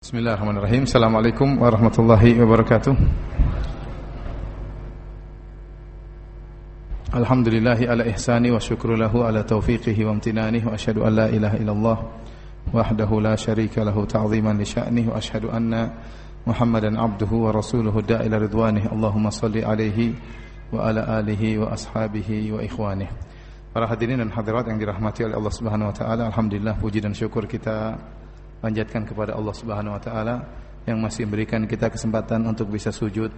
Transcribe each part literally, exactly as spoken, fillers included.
Bismillahirrahmanirrahim. Assalamualaikum warahmatullahi wabarakatuh. Alhamdulillahi ala ihsani wa syukru lahu ala taufiqihi wa amtinanihi wa asyhadu an la ilaha illallah wahdahu la syarika lahu ta'ziman li sya'nihi wa asyhadu anna Muhammadan abduhu wa rasuluhu da'a ila ridwanihi. Allahumma salli alaihi wa ala alihi wa ashabihi wa ikhwanihi. Para hadirin dan hadirat yang dirahmati oleh Allah Subhanahu wa taala, alhamdulillah puji dan syukur kita panjatkan kepada Allah Subhanahu wa taala yang masih memberikan kita kesempatan untuk bisa sujud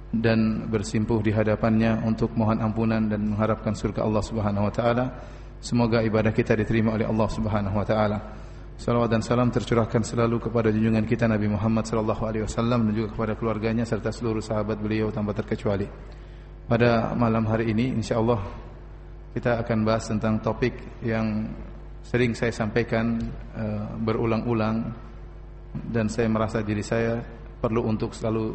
dan bersimpuh di hadapannya untuk mohon ampunan dan mengharapkan surga Allah Subhanahu wa taala. Semoga ibadah kita diterima oleh Allah Subhanahu wa taala. Salawat dan salam tercurahkan selalu kepada junjungan kita Nabi Muhammad sallallahu alaihi wasallam dan juga kepada keluarganya serta seluruh sahabat beliau tanpa terkecuali. Pada malam hari ini insyaallah kita akan bahas tentang topik yang sering saya sampaikan uh, berulang-ulang dan saya merasa diri saya perlu untuk selalu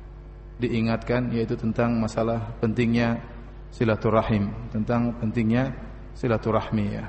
diingatkan, yaitu tentang masalah pentingnya silaturahim, tentang pentingnya silaturahmi ya.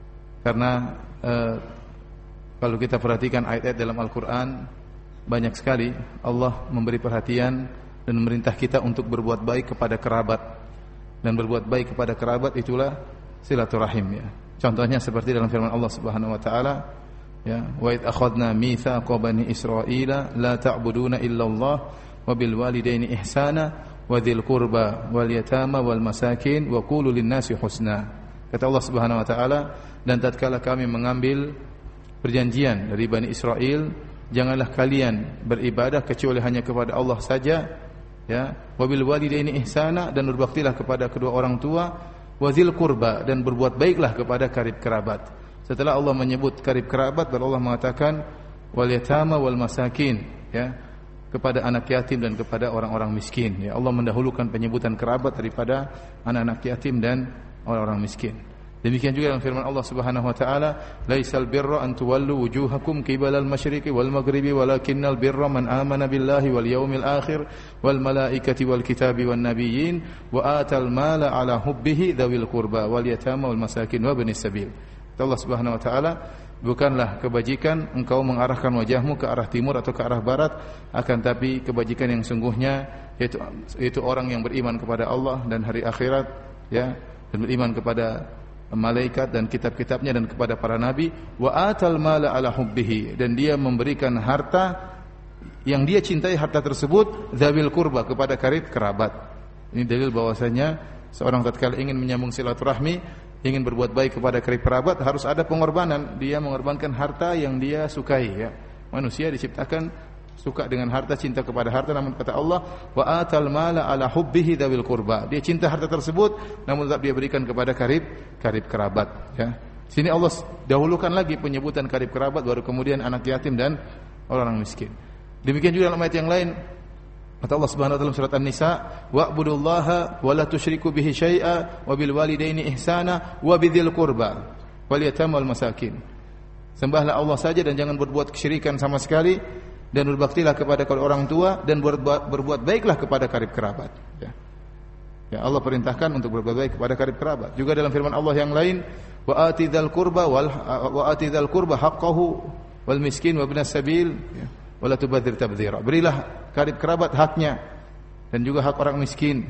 Karena uh, kalau kita perhatikan ayat-ayat dalam Al-Qur'an, banyak sekali Allah memberi perhatian dan memerintah kita untuk berbuat baik kepada kerabat, dan berbuat baik kepada kerabat itulah silaturahim ya. Contohnya seperti dalam firman Allah Subhanahu wa taala, ya, wa id akhadna mitsaqa bani Israila la ta'buduna illallah wa bil walidaini ihsana wa dzil qurba wal yatama wal masakin wa qulu lin-nasi husna. Kata Allah Subhanahu wa taala, dan tatkala kami mengambil perjanjian dari Bani Israel, janganlah kalian beribadah kecuali hanya kepada Allah saja, ya, wa bil walidaini ihsana, dan berbaktilah kepada kedua orang tua, wazil kurba, dan berbuat baiklah kepada karib kerabat. Setelah Allah menyebut karib kerabat, baru Allah mengatakan wal yatama wal masakin, ya, kepada anak yatim dan kepada orang-orang miskin. Ya, Allah mendahulukan penyebutan kerabat daripada anak-anak yatim dan orang-orang miskin. Demikian juga dalam firman Allah Subhanahu wa taala, laisal birra an tuwallu wujuhakum qibalal masyriqi wal maghribi walakinnal birra man amana billahi wal yawmil akhir wal malaikati wal kitabi wan nabiyyin wa atal mala ala hubbihi dzawil qurba wal yatama wal masakin wa banis sabil. Allah Subhanahu wa taala, bukanlah kebajikan engkau mengarahkan wajahmu ke arah timur atau ke arah barat, akan tapi kebajikan yang sungguhnya yaitu yaitu orang yang beriman kepada Allah dan hari akhirat, ya, dan beriman kepada malaikat dan kitab-kitabnya dan kepada para nabi, wa atal mala ala hubbihi, dan dia memberikan harta yang dia cintai harta tersebut, dzawil qurba, kepada karib kerabat. Ini dalil bahwasanya seorang tatkala ingin menyambung silaturahmi, ingin berbuat baik kepada karib kerabat, harus ada pengorbanan. Dia mengorbankan harta yang dia sukai ya. Manusia diciptakan suka dengan harta, cinta kepada harta, namun kata Allah, wa atal mala ala hubbihi dzawil qurba, dia cinta harta tersebut namun tetap dia berikan kepada karib karib kerabat ya. Sini Allah dahulukan lagi penyebutan karib kerabat, baru kemudian anak yatim dan orang miskin. Demikian juga dalam ayat yang lain kata Allah Subhanahu wa taala surat An-Nisa, wa'budullaha wa la tusyriku bihi syai'a wa bil walidaini ihsana wa bidzil qurba wal yatama wal masakin. Sembahlah Allah saja dan jangan berbuat kesyirikan sama sekali, dan berbaktilah kepada kedua orang tua, dan berbuat, berbuat baiklah kepada karib kerabat. Ya. Ya, Allah perintahkan untuk berbuat baik kepada karib kerabat. Juga dalam firman Allah yang lain, wa atidzal qurba wal wa atidzal qurba haqqahu wal miskin wa ibnas sabil, ya, wa la tubadzir tabdzira. Berilah karib kerabat haknya dan juga hak orang miskin.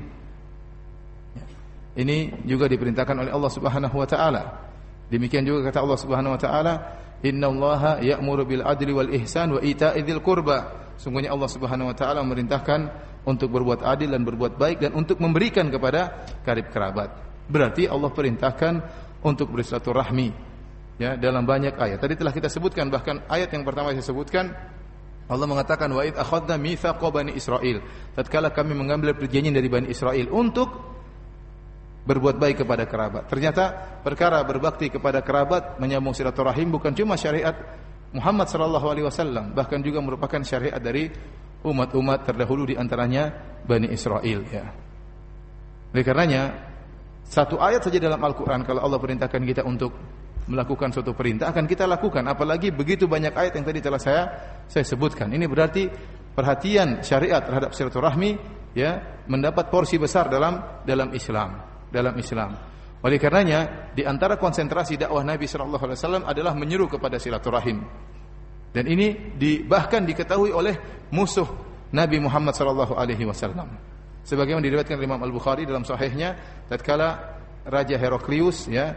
Ya. Ini juga diperintahkan oleh Allah Subhanahu wa taala. Demikian juga kata Allah Subhanahu wa taala, innallaha ya'muru bil adli wal ihsan wa ita'i dzil qurba. Sungguhnya Allah Subhanahu wa taala memerintahkan untuk berbuat adil dan berbuat baik dan untuk memberikan kepada karib kerabat. Berarti Allah perintahkan untuk bersilaturahmi ya, dalam banyak ayat. Tadi telah kita sebutkan, bahkan ayat yang pertama saya sebutkan Allah mengatakan wa id akhadna mitsaqa bani Israil. Tatkala kami mengambil perjanjian dari Bani Israel untuk berbuat baik kepada kerabat. Ternyata perkara berbakti kepada kerabat, menyambung silaturahim, bukan cuma syariat Muhammad sallallahu alaihi wasallam, bahkan juga merupakan syariat dari umat-umat terdahulu, di antaranya Bani Israel ya. Oleh karenanya, satu ayat saja dalam Al-Qur'an kalau Allah perintahkan kita untuk melakukan suatu perintah, akan kita lakukan, apalagi begitu banyak ayat yang tadi telah saya saya sebutkan. Ini berarti perhatian syariat terhadap silaturahmi ya mendapat porsi besar dalam dalam Islam. dalam Islam. Oleh karenanya, di antara konsentrasi dakwah Nabi sallallahu alaihi wasallam adalah menyeru kepada silaturahim. Dan ini di, bahkan diketahui oleh musuh Nabi Muhammad sallallahu alaihi wasallam. Sebagaimana diriwayatkan oleh Imam Al-Bukhari dalam sahihnya, tatkala Raja Heraklius, ya,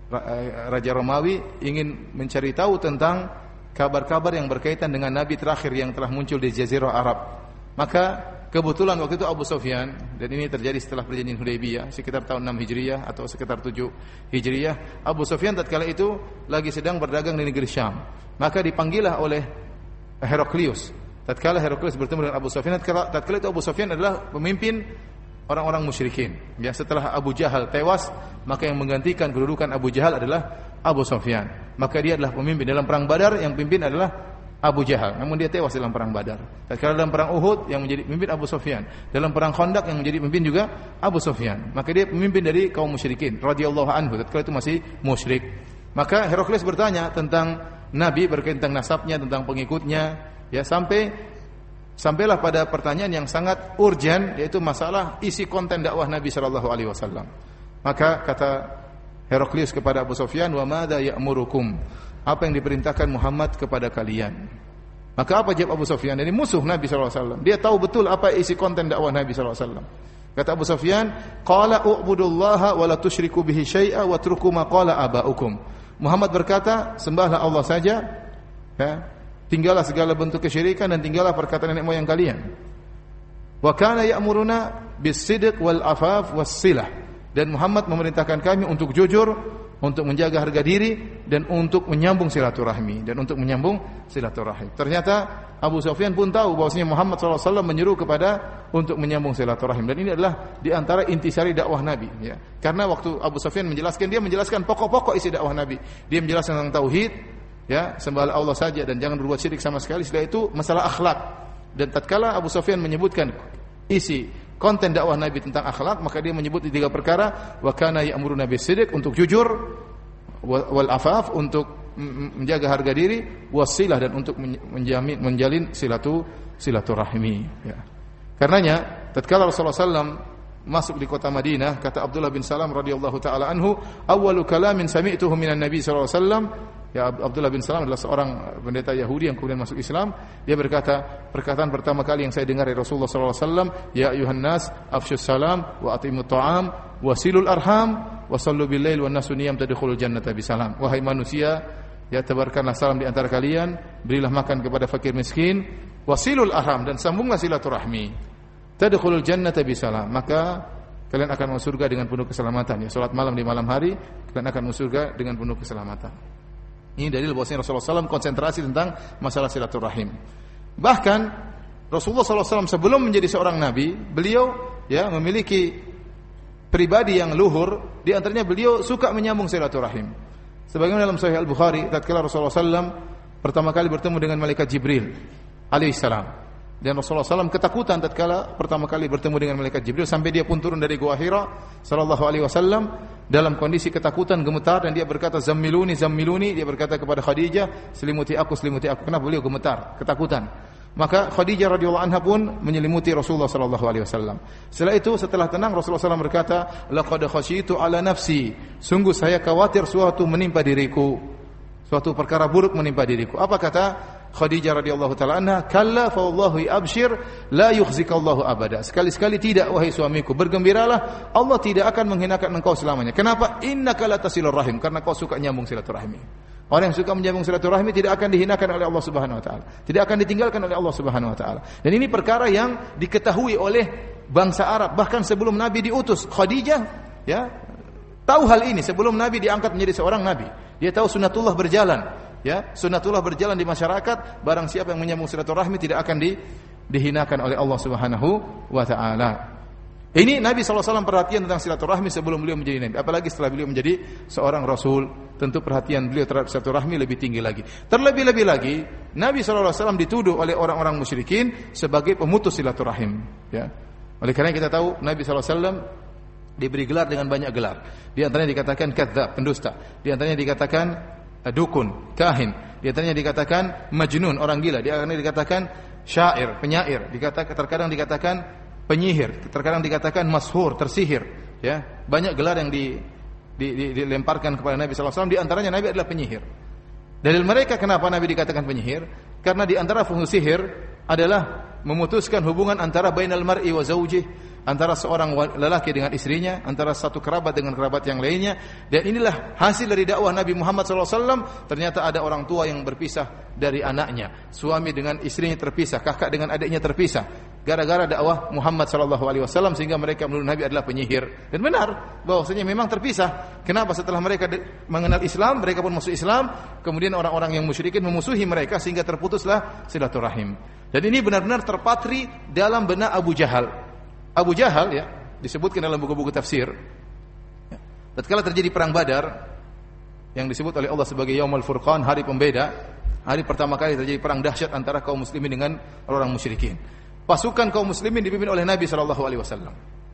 Raja Romawi ingin mencari tahu tentang kabar-kabar yang berkaitan dengan nabi terakhir yang telah muncul di Jazirah Arab. Maka kebetulan waktu itu Abu Sufyan, dan ini terjadi setelah perjanjian Hudaybiyah sekitar tahun enam Hijriyah atau sekitar tujuh Hijriyah. Abu Sufyan tatkala itu lagi sedang berdagang di negeri Syam. Maka dipanggillah oleh Heraklius. Tatkala Heraklius bertemu dengan Abu Sufyan, tatkala, tatkala itu Abu Sufyan adalah pemimpin orang-orang musyrikin. Ya, setelah Abu Jahal tewas, maka yang menggantikan kedudukan Abu Jahal adalah Abu Sufyan. Maka dia adalah pemimpin dalam perang Badar, yang pimpin adalah Abu Jahal. Namun dia tewas dalam perang Badar. Tatkala dalam perang Uhud yang menjadi pemimpin Abu Sufyan. Dalam perang Khandaq yang menjadi pemimpin juga Abu Sufyan. Maka dia pemimpin dari kaum musyrikin radhiyallahu anhu. Tatkala itu masih musyrik. Maka Heraklius bertanya tentang Nabi, berkaitan tentang nasabnya, tentang pengikutnya, ya, sampai sampailah pada pertanyaan yang sangat urgent, yaitu masalah isi konten dakwah Nabi sallallahu alaihi wasallam. Maka kata Heraklius kepada Abu Sufyan, "Wa madza ya'murukum?" Apa yang diperintahkan Muhammad kepada kalian? Maka apa jawab Abu Sufyan? Ini musuh Nabi sallallahu alaihi wasallam. Dia tahu betul apa isi konten dakwah Nabi sallallahu alaihi wasallam. Kata Abu Sufyan, "Qala u'budullaha wa la tusyriku bihi syai'a wa atruku ma qala aba'ukum." Muhammad berkata, sembahlah Allah saja, ya, tinggallah segala bentuk kesyirikan dan tinggallah perkataan nenek moyang kalian. Wa kana ya'muruna bis-sidq wal afaf was-silah. Dan Muhammad memerintahkan kami untuk jujur, untuk menjaga harga diri, dan untuk menyambung silaturahmi, dan untuk menyambung silaturahmi. Ternyata Abu Sufyan pun tahu bahwasanya Muhammad sallallahu alaihi wasallam menyuruh kepada untuk menyambung silaturahim, dan ini adalah di antara intisari dakwah Nabi, ya. Karena waktu Abu Sufyan menjelaskan, dia menjelaskan pokok-pokok isi dakwah Nabi. Dia menjelaskan tentang tauhid, ya, sembahlah Allah saja dan jangan berbuat syirik sama sekali. Setelah itu masalah akhlak. Dan tatkala Abu Sufyan menyebutkan isi konten dakwah Nabi tentang akhlak, maka dia menyebut tiga perkara. Wa kana ya'muruna bis-sidq, untuk jujur, wal afaf, untuk menjaga harga diri, wasilah, dan untuk menjamin menjalin silatu silaturahmi, ya. Karenanya tatkala Rasulullah sallallahu alaihi wasallam masuk di kota Madinah, kata Abdullah bin Salam radhiyallahu taala anhu, awwalu kalamin sami'tuhu minan nabi sallallahu alaihi wasallam. Ya, Abdullah bin Salam adalah seorang pendeta Yahudi yang kemudian masuk Islam. Dia berkata, perkataan pertama kali yang saya dengar dari Rasulullah sallallahu alaihi wasallam, ya ayuhan nas afshus salam wa atimut ta'am wasilul arham wa sallu bil lail wan nasu niyam tadkhulul jannata bisalam. Wahai manusia, ya, tebarkanlah salam di antara kalian, berilah makan kepada fakir miskin, wasilul arham, dan sambunglah silaturahmi, tadkhulul jannata bisalam, maka kalian akan masuk surga dengan penuh keselamatan. Ya, salat malam di malam hari, kalian akan masuk surga dengan penuh keselamatan. Ini dalil bahwasanya Rasulullah sallallahu alaihi wasallam konsentrasi tentang masalah silaturahim. Bahkan Rasulullah sallallahu alaihi wasallam sebelum menjadi seorang nabi, beliau, ya, memiliki pribadi yang luhur. Di antaranya beliau suka menyambung silaturahim. Sebagaimana dalam Sahih Al-Bukhari, tatkala Rasulullah sallallahu alaihi wasallam pertama kali bertemu dengan malaikat Jibril alaihissalam. Dan Rasulullah sallallahu alaihi wasallam ketakutan tatkala pertama kali bertemu dengan malaikat Jibril, sampai dia pun turun dari Gua Hira sallallahu alaihi wasallam dalam kondisi ketakutan, gemetar, dan dia berkata, zammiluni zammiluni, dia berkata kepada Khadijah, selimuti aku selimuti aku. Kenapa beliau gemetar, ketakutan? Maka Khadijah radhiyallahu anha pun menyelimuti Rasulullah sallallahu alaihi wasallam. Setelah itu, setelah tenang, Rasulullah sallallahu alaihi wasallam berkata, laqad khasyitu ala nafsi, sungguh saya khawatir suatu menimpa diriku, suatu perkara buruk menimpa diriku. Apa kata Khadijah radhiyallahu taala anha? Kalla fa wallahi abshir la yukhzikallahu abada. Sekali-sekali tidak, wahai suamiku, bergembiralah, Allah tidak akan menghinakan engkau selamanya. Kenapa? Innaka la tasilur rahim, karena kau suka nyambung silaturahmi. Orang yang suka menyambung silaturahmi tidak akan dihinakan oleh Allah Subhanahu wa taala, tidak akan ditinggalkan oleh Allah Subhanahu wa taala. Dan ini perkara yang diketahui oleh bangsa Arab bahkan sebelum Nabi diutus. Khadijah, ya, tahu hal ini sebelum Nabi diangkat menjadi seorang nabi. Dia tahu sunnatullah berjalan. Ya, sunnatullah berjalan di masyarakat. Barang siapa yang menyambung silaturahmi tidak akan di, dihinakan oleh Allah Subhanahu wa taala. Ini Nabi sallallahu alaihi wasallam perhatian tentang silaturahmi sebelum beliau menjadi nabi. Apalagi setelah beliau menjadi seorang rasul, tentu perhatian beliau terhadap silaturahmi lebih tinggi lagi. Terlebih-lebih lagi, Nabi sallallahu alaihi wasallam dituduh oleh orang-orang musyrikin sebagai pemutus silaturahim, ya. Oleh karena kita tahu Nabi sallallahu alaihi wasallam diberi gelar dengan banyak gelar. Di antaranya dikatakan kadzdzab, pendusta. Di antaranya dikatakan dukun, kahin. Di antaranya dikatakan majnun, orang gila. Di antaranya dikatakan syair, penyair. Dikatakan, terkadang dikatakan penyihir, terkadang dikatakan mashur, tersihir. Ya, banyak gelar yang di, di, di, dilemparkan kepada Nabi sallallahu alaihi wasallam. Di antaranya Nabi adalah penyihir. Dalil mereka kenapa Nabi dikatakan penyihir? Karena di antara fungsi sihir adalah memutuskan hubungan antara bainal mar'i wa zaujih, antara seorang lelaki dengan istrinya, antara satu kerabat dengan kerabat yang lainnya. Dan inilah hasil dari dakwah Nabi Muhammad sallallahu alaihi wasallam. Ternyata ada orang tua yang berpisah dari anaknya, suami dengan istrinya terpisah, kakak dengan adiknya terpisah, gara-gara dakwah Muhammad sallallahu alaihi wasallam, sehingga mereka menuduh Nabi adalah penyihir. Dan benar bahwasanya memang terpisah. Kenapa? Setelah mereka mengenal Islam, mereka pun masuk Islam, kemudian orang-orang yang musyrikin memusuhi mereka sehingga terputuslah silaturahim. Dan ini benar-benar terpatri dalam benak Abu Jahal. Abu Jahal ya, disebutkan dalam buku-buku tafsir. Ya, tatkala terjadi perang Badar yang disebut oleh Allah sebagai Yaumul Furqan, hari pembeda, hari pertama kali terjadi perang dahsyat antara kaum muslimin dengan orang musyrikin. Pasukan kaum muslimin dipimpin oleh Nabi sallallahu alaihi wasallam.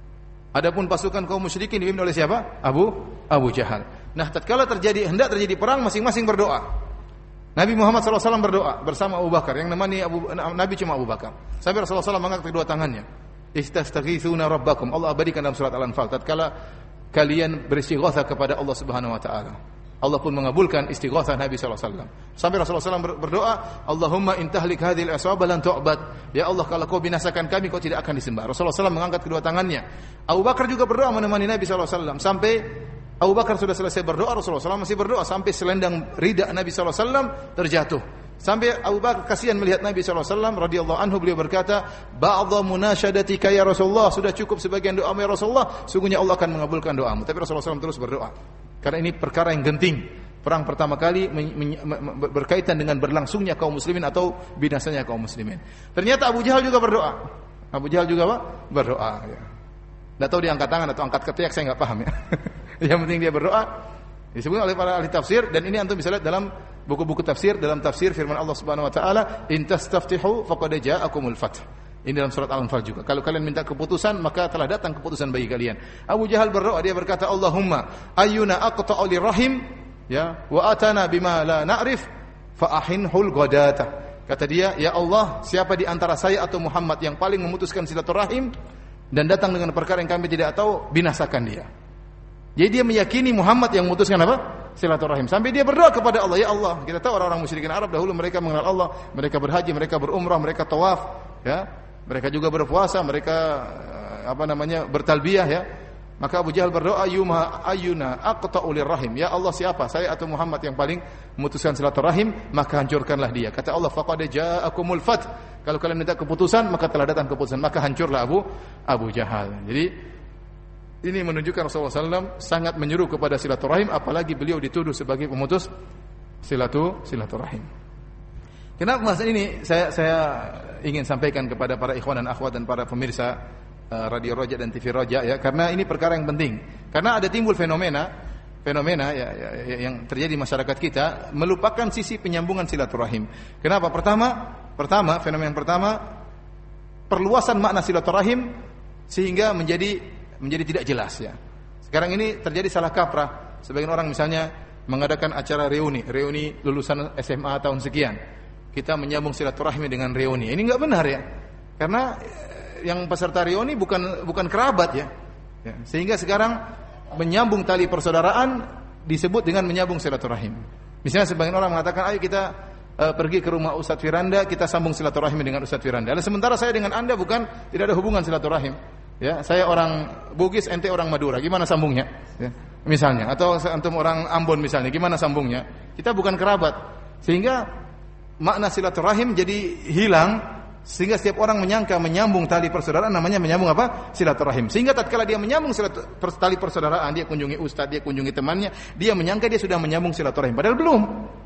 Adapun pasukan kaum musyrikin dipimpin oleh siapa? Abu Abu Jahal. Nah, tatkala terjadi hendak terjadi perang, masing-masing berdoa. Nabi Muhammad sallallahu alaihi wasallam berdoa bersama Abu Bakar, yang namanya Abu, Nabi cuma Abu Bakar. Sampai Rasulullah sallallahu alaihi wasallam mengangkat kedua tangannya. Istastaghitsuna rabbakum. Allah abadikan dalam surat Al-Anfal, tatkala kalian beristighatsah kepada Allah Subhanahu wa taala, Allah pun mengabulkan istighatsah Nabi sallallahu alaihi wasallam. Sampai Rasulullah sallallahu alaihi wasallam berdoa, Allahumma in tahlik hadhil aswaba lan tu'bad. Ya Allah, kalau kau binasakan kami, kau tidak akan disembah. Rasulullah sallallahu alaihi wasallam mengangkat kedua tangannya. Abu Bakar juga berdoa menemani Nabi sallallahu alaihi wasallam. Sampai Abu Bakar sudah selesai berdoa, Rasulullah sallallahu alaihi wasallam masih berdoa sampai selendang rida Nabi sallallahu alaihi wasallam terjatuh. Sampai Abu Bakar kasihan melihat Nabi sallallahu alaihi wasallam, radhiyallahu anhu, beliau berkata, "Ba'dha munasyadatika ya Rasulullah." Sudah cukup sebagian doamu ya Rasulullah, sungguhnya Allah akan mengabulkan doamu. Tapi Rasulullah sallallahu alaihi wasallam terus berdoa. Karena ini perkara yang genting. Perang pertama kali berkaitan dengan berlangsungnya kaum muslimin atau binasanya kaum muslimin. Ternyata Abu Jahal juga berdoa. Abu Jahal juga apa? Berdoa ya. Enggak tahu dia angkat tangan atau angkat ketiak, saya enggak paham ya. Yang penting dia berdoa. Disebut oleh para ahli tafsir, dan ini antum bisa lihat dalam buku-buku tafsir, dalam tafsir firman Allah Subhanahu wa taala, "In tastaftihu faqad ja'akumul fath." Ini dalam surat Al-Anfal juga. Kalau kalian minta keputusan, maka telah datang keputusan bagi kalian. Abu Jahal berdoa, dia berkata, "Allahumma ayyuna aqta'u lirrahim ya wa atana bima la na'rif fa ahinhul ghadata." Kata dia, "Ya Allah, siapa di antara saya atau Muhammad yang paling memutuskan silaturahim dan datang dengan perkara yang kami tidak tahu, binasakan dia." Jadi dia meyakini Muhammad yang memutuskan apa? Silaturahim. Sampai dia berdoa kepada Allah, "Ya Allah, kita tahu orang-orang musyrikin Arab dahulu mereka mengenal Allah, mereka berhaji, mereka berumrah, mereka tawaf, ya. Mereka juga berpuasa, mereka apa namanya? bertalbiyah, ya." Maka Abu Jahal berdoa, "Ayyuma ayyuna aqta'u lirrahim." Ya Allah, siapa? Saya atau Muhammad yang paling memutuskan silaturahim, maka hancurkanlah dia. Kata Allah, "Faqad ja'akumul fath." Kalau kalian minta keputusan, maka telah datang keputusan, maka hancurlah Abu Abu Jahal. Jadi ini menunjukkan Rasulullah sallallahu alaihi wasallam sangat menyuruh kepada silaturahim, apalagi beliau dituduh sebagai pemutus silatu silaturahim. Kenapa masalah ini saya saya ingin sampaikan kepada para ikhwan dan akhwat dan para pemirsa uh, Radio Roja dan T V Roja, ya, karena ini perkara yang penting. Karena ada timbul fenomena fenomena ya, ya, ya, yang terjadi di masyarakat kita, melupakan sisi penyambungan silaturahim. Kenapa? Pertama, pertama fenomena yang pertama, perluasan makna silaturahim sehingga menjadi menjadi tidak jelas, ya. Sekarang ini terjadi salah kaprah. Sebagian orang misalnya mengadakan acara reuni, reuni lulusan S M A tahun sekian. Kita menyambung silaturahmi dengan reuni. Ini enggak benar, ya. Karena yang peserta reuni bukan bukan kerabat, ya. Ya. Sehingga sekarang menyambung tali persaudaraan disebut dengan menyambung silaturahim. Misalnya sebagian orang mengatakan, "Ayo kita uh, pergi ke rumah Ustadz Firanda, kita sambung silaturahim dengan Ustadz Firanda." Lalu sementara saya dengan Anda bukan, tidak ada hubungan silaturahim. Ya, saya orang Bugis, ente orang Madura, gimana sambungnya? Ya, misalnya, atau antum orang Ambon misalnya, gimana sambungnya? Kita bukan kerabat, sehingga makna silaturahim jadi hilang, sehingga setiap orang menyangka menyambung tali persaudaraan namanya menyambung apa? Silaturahim. Sehingga tatkala dia menyambung tali persaudaraan, dia kunjungi ustaz, dia kunjungi temannya, dia menyangka dia sudah menyambung silaturahim, padahal belum.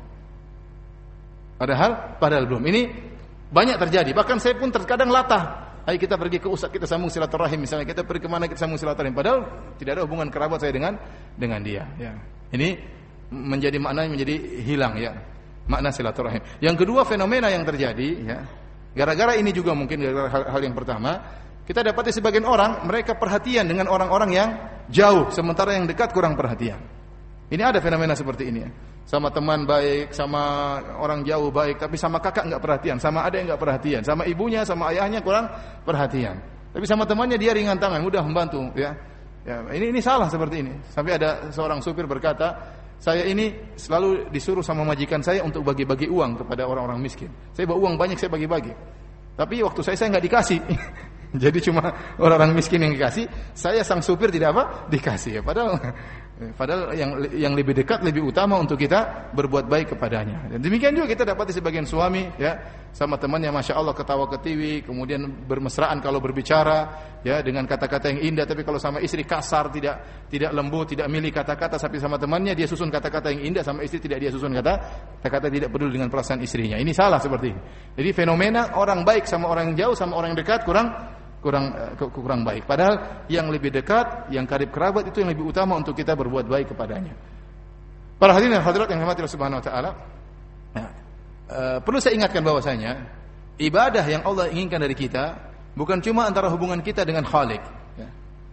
Padahal padahal belum. Ini banyak terjadi. Bahkan saya pun terkadang latah. Ayo kita pergi ke ustaz, kita sambung silaturahim, misalnya kita pergi kemana kita sambung silaturahim, padahal tidak ada hubungan kerabat saya dengan dengan dia, ya. Ini menjadi maknanya menjadi hilang, ya, makna silaturahim. Yang kedua, fenomena yang terjadi, ya, gara-gara ini juga mungkin gara-gara hal, hal yang pertama, kita dapati sebagian orang mereka perhatian dengan orang-orang yang jauh, sementara yang dekat kurang perhatian. Ini ada fenomena seperti ini, ya. Sama teman baik, sama orang jauh baik, tapi sama kakak enggak perhatian, sama adik enggak perhatian, sama ibunya, sama ayahnya kurang perhatian. Tapi sama temannya dia ringan tangan, mudah membantu, ya. Ya, ini ini salah seperti ini. Sampai ada seorang supir berkata, saya ini selalu disuruh sama majikan saya untuk bagi-bagi uang kepada orang-orang miskin. Saya bawa uang banyak, saya bagi-bagi. Tapi waktu saya saya nggak dikasih. Jadi cuma orang-orang miskin yang dikasih, saya sang supir tidak apa? Dikasih. Ya. Padahal padahal yang yang lebih dekat, lebih utama untuk kita berbuat baik kepadanya. Dan demikian juga kita dapati sebagian suami ya, sama temannya Masya Allah ketawa ketiwi, kemudian bermesraan kalau berbicara ya dengan kata-kata yang indah, tapi kalau sama istri kasar, tidak tidak lembut, tidak milih kata-kata, tapi sama temannya dia susun kata-kata yang indah, sama istri tidak dia susun kata kata-kata tidak peduli dengan perasaan istrinya. Ini salah seperti ini. Jadi fenomena orang baik sama orang yang jauh sama orang yang dekat kurang kurang kurang baik. Padahal yang lebih dekat, yang karib kerabat itu yang lebih utama untuk kita berbuat baik kepadanya. Para hadirin dan hadirat yang dirahmati Allah Subhanahu wa taala. Nah, e, perlu saya ingatkan bahwasanya ibadah yang Allah inginkan dari kita bukan cuma antara hubungan kita dengan Khalik ya.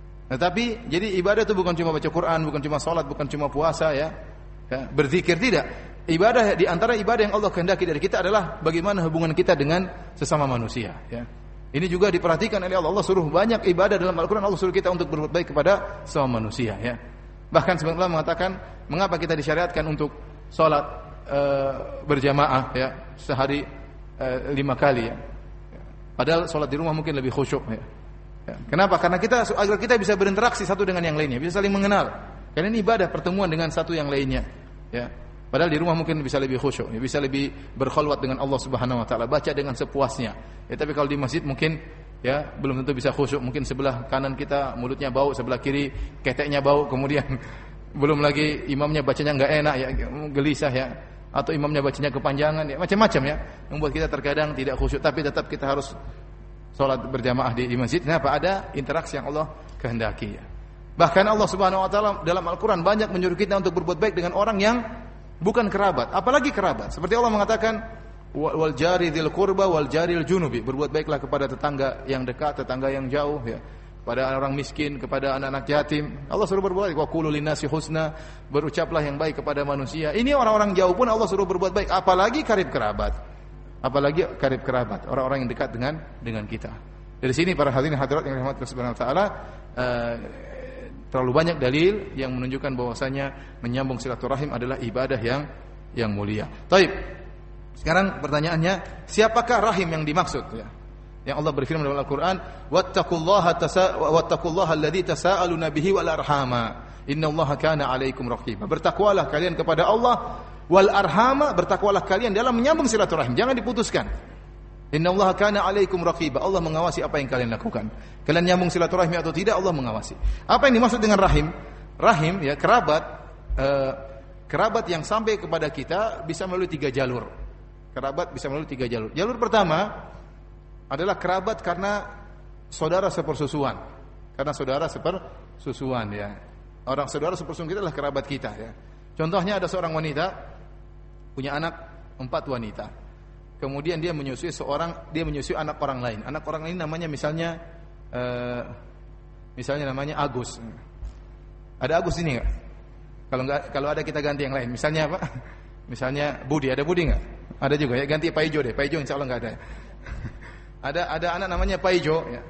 Tetapi jadi ibadah itu bukan cuma baca Quran, bukan cuma salat, bukan cuma puasa ya. Ya, berzikir tidak. Ibadah di antara ibadah yang Allah kehendaki dari kita adalah bagaimana hubungan kita dengan sesama manusia ya. Ini juga diperhatikan oleh Allah. Allah suruh banyak ibadah dalam Al-Quran. Allah suruh kita untuk berbuat baik kepada semua manusia ya. Bahkan sebagian ulama mengatakan, mengapa kita disyariatkan untuk sholat e, berjamaah ya, sehari e, lima kali ya. Padahal sholat di rumah mungkin lebih khusyuk ya. Ya. Kenapa? Karena kita agar kita bisa berinteraksi satu dengan yang lainnya, bisa saling mengenal. Karena ini ibadah pertemuan dengan satu yang lainnya ya. Padahal di rumah mungkin bisa lebih khusyuk, ya, bisa lebih berkhulwat dengan Allah Subhanahu wa taala, baca dengan sepuasnya. Ya, tapi kalau di masjid mungkin ya belum tentu bisa khusyuk, mungkin sebelah kanan kita mulutnya bau, sebelah kiri keteknya bau, kemudian belum lagi imamnya bacanya enggak enak ya, gelisah ya, atau imamnya bacanya kepanjangan ya, macam-macam ya, membuat kita terkadang tidak khusyuk, tapi tetap kita harus salat berjamaah di, di masjid. Kenapa? Ada interaksi yang Allah kehendaki ya. Bahkan Allah Subhanahu wa taala dalam Al-Qur'an banyak menyuruh kita untuk berbuat baik dengan orang yang bukan kerabat, apalagi kerabat. Seperti Allah mengatakan, wal jari dzil qurba wal jaril junubi, berbuat baiklah kepada tetangga yang dekat, tetangga yang jauh ya, kepada orang miskin, kepada anak-anak yatim. Allah suruh berbuat baik, wa qulu linnasi husna, berucaplah yang baik kepada manusia. Ini orang-orang jauh pun Allah suruh berbuat baik, apalagi karib kerabat. Apalagi karib kerabat, orang-orang yang dekat dengan dengan kita. Dari sini para hadirin hadirat yang dirahmati Allah Subhanahu wa taala, uh, terlalu banyak dalil yang menunjukkan bahwasanya menyambung silaturahim adalah ibadah yang yang mulia. Baik. Sekarang pertanyaannya, siapakah rahim yang dimaksud ya? Yang Allah berfirman dalam Al-Qur'an, "Wattaqullaha tasa wattaqullaha alladzi tasaaluna bihi wal arhama. Innallaha kana 'alaikum raqiba." Bertakwalah kalian kepada Allah, wal arhama, bertakwalah kalian dalam menyambung silaturahim. Jangan diputuskan. Innallaha kana 'alaikum raqiba. Allah mengawasi apa yang kalian lakukan. Kalian nyambung silaturahmi atau tidak, Allah mengawasi. Apa yang dimaksud dengan rahim? Rahim ya kerabat, eh, kerabat yang sampai kepada kita bisa melalui tiga jalur. Kerabat bisa melalui tiga jalur. Jalur pertama adalah kerabat karena saudara sepersusuan. Karena saudara sepersusuan ya. Orang saudara sepersusuan kita adalah kerabat kita ya. Contohnya ada seorang wanita punya anak empat wanita. Kemudian dia menyusui seorang, dia menyusui anak orang lain. Anak orang lain namanya misalnya Uh, misalnya namanya Agus. Ada Agus ini enggak? Kalau enggak, kalau ada kita ganti yang lain. Misalnya apa? Misalnya Budi, ada Budi enggak? Ada juga ya, ganti Paijo deh. Paijo insyaallah enggak ada. ada ada anak namanya Paijo ya.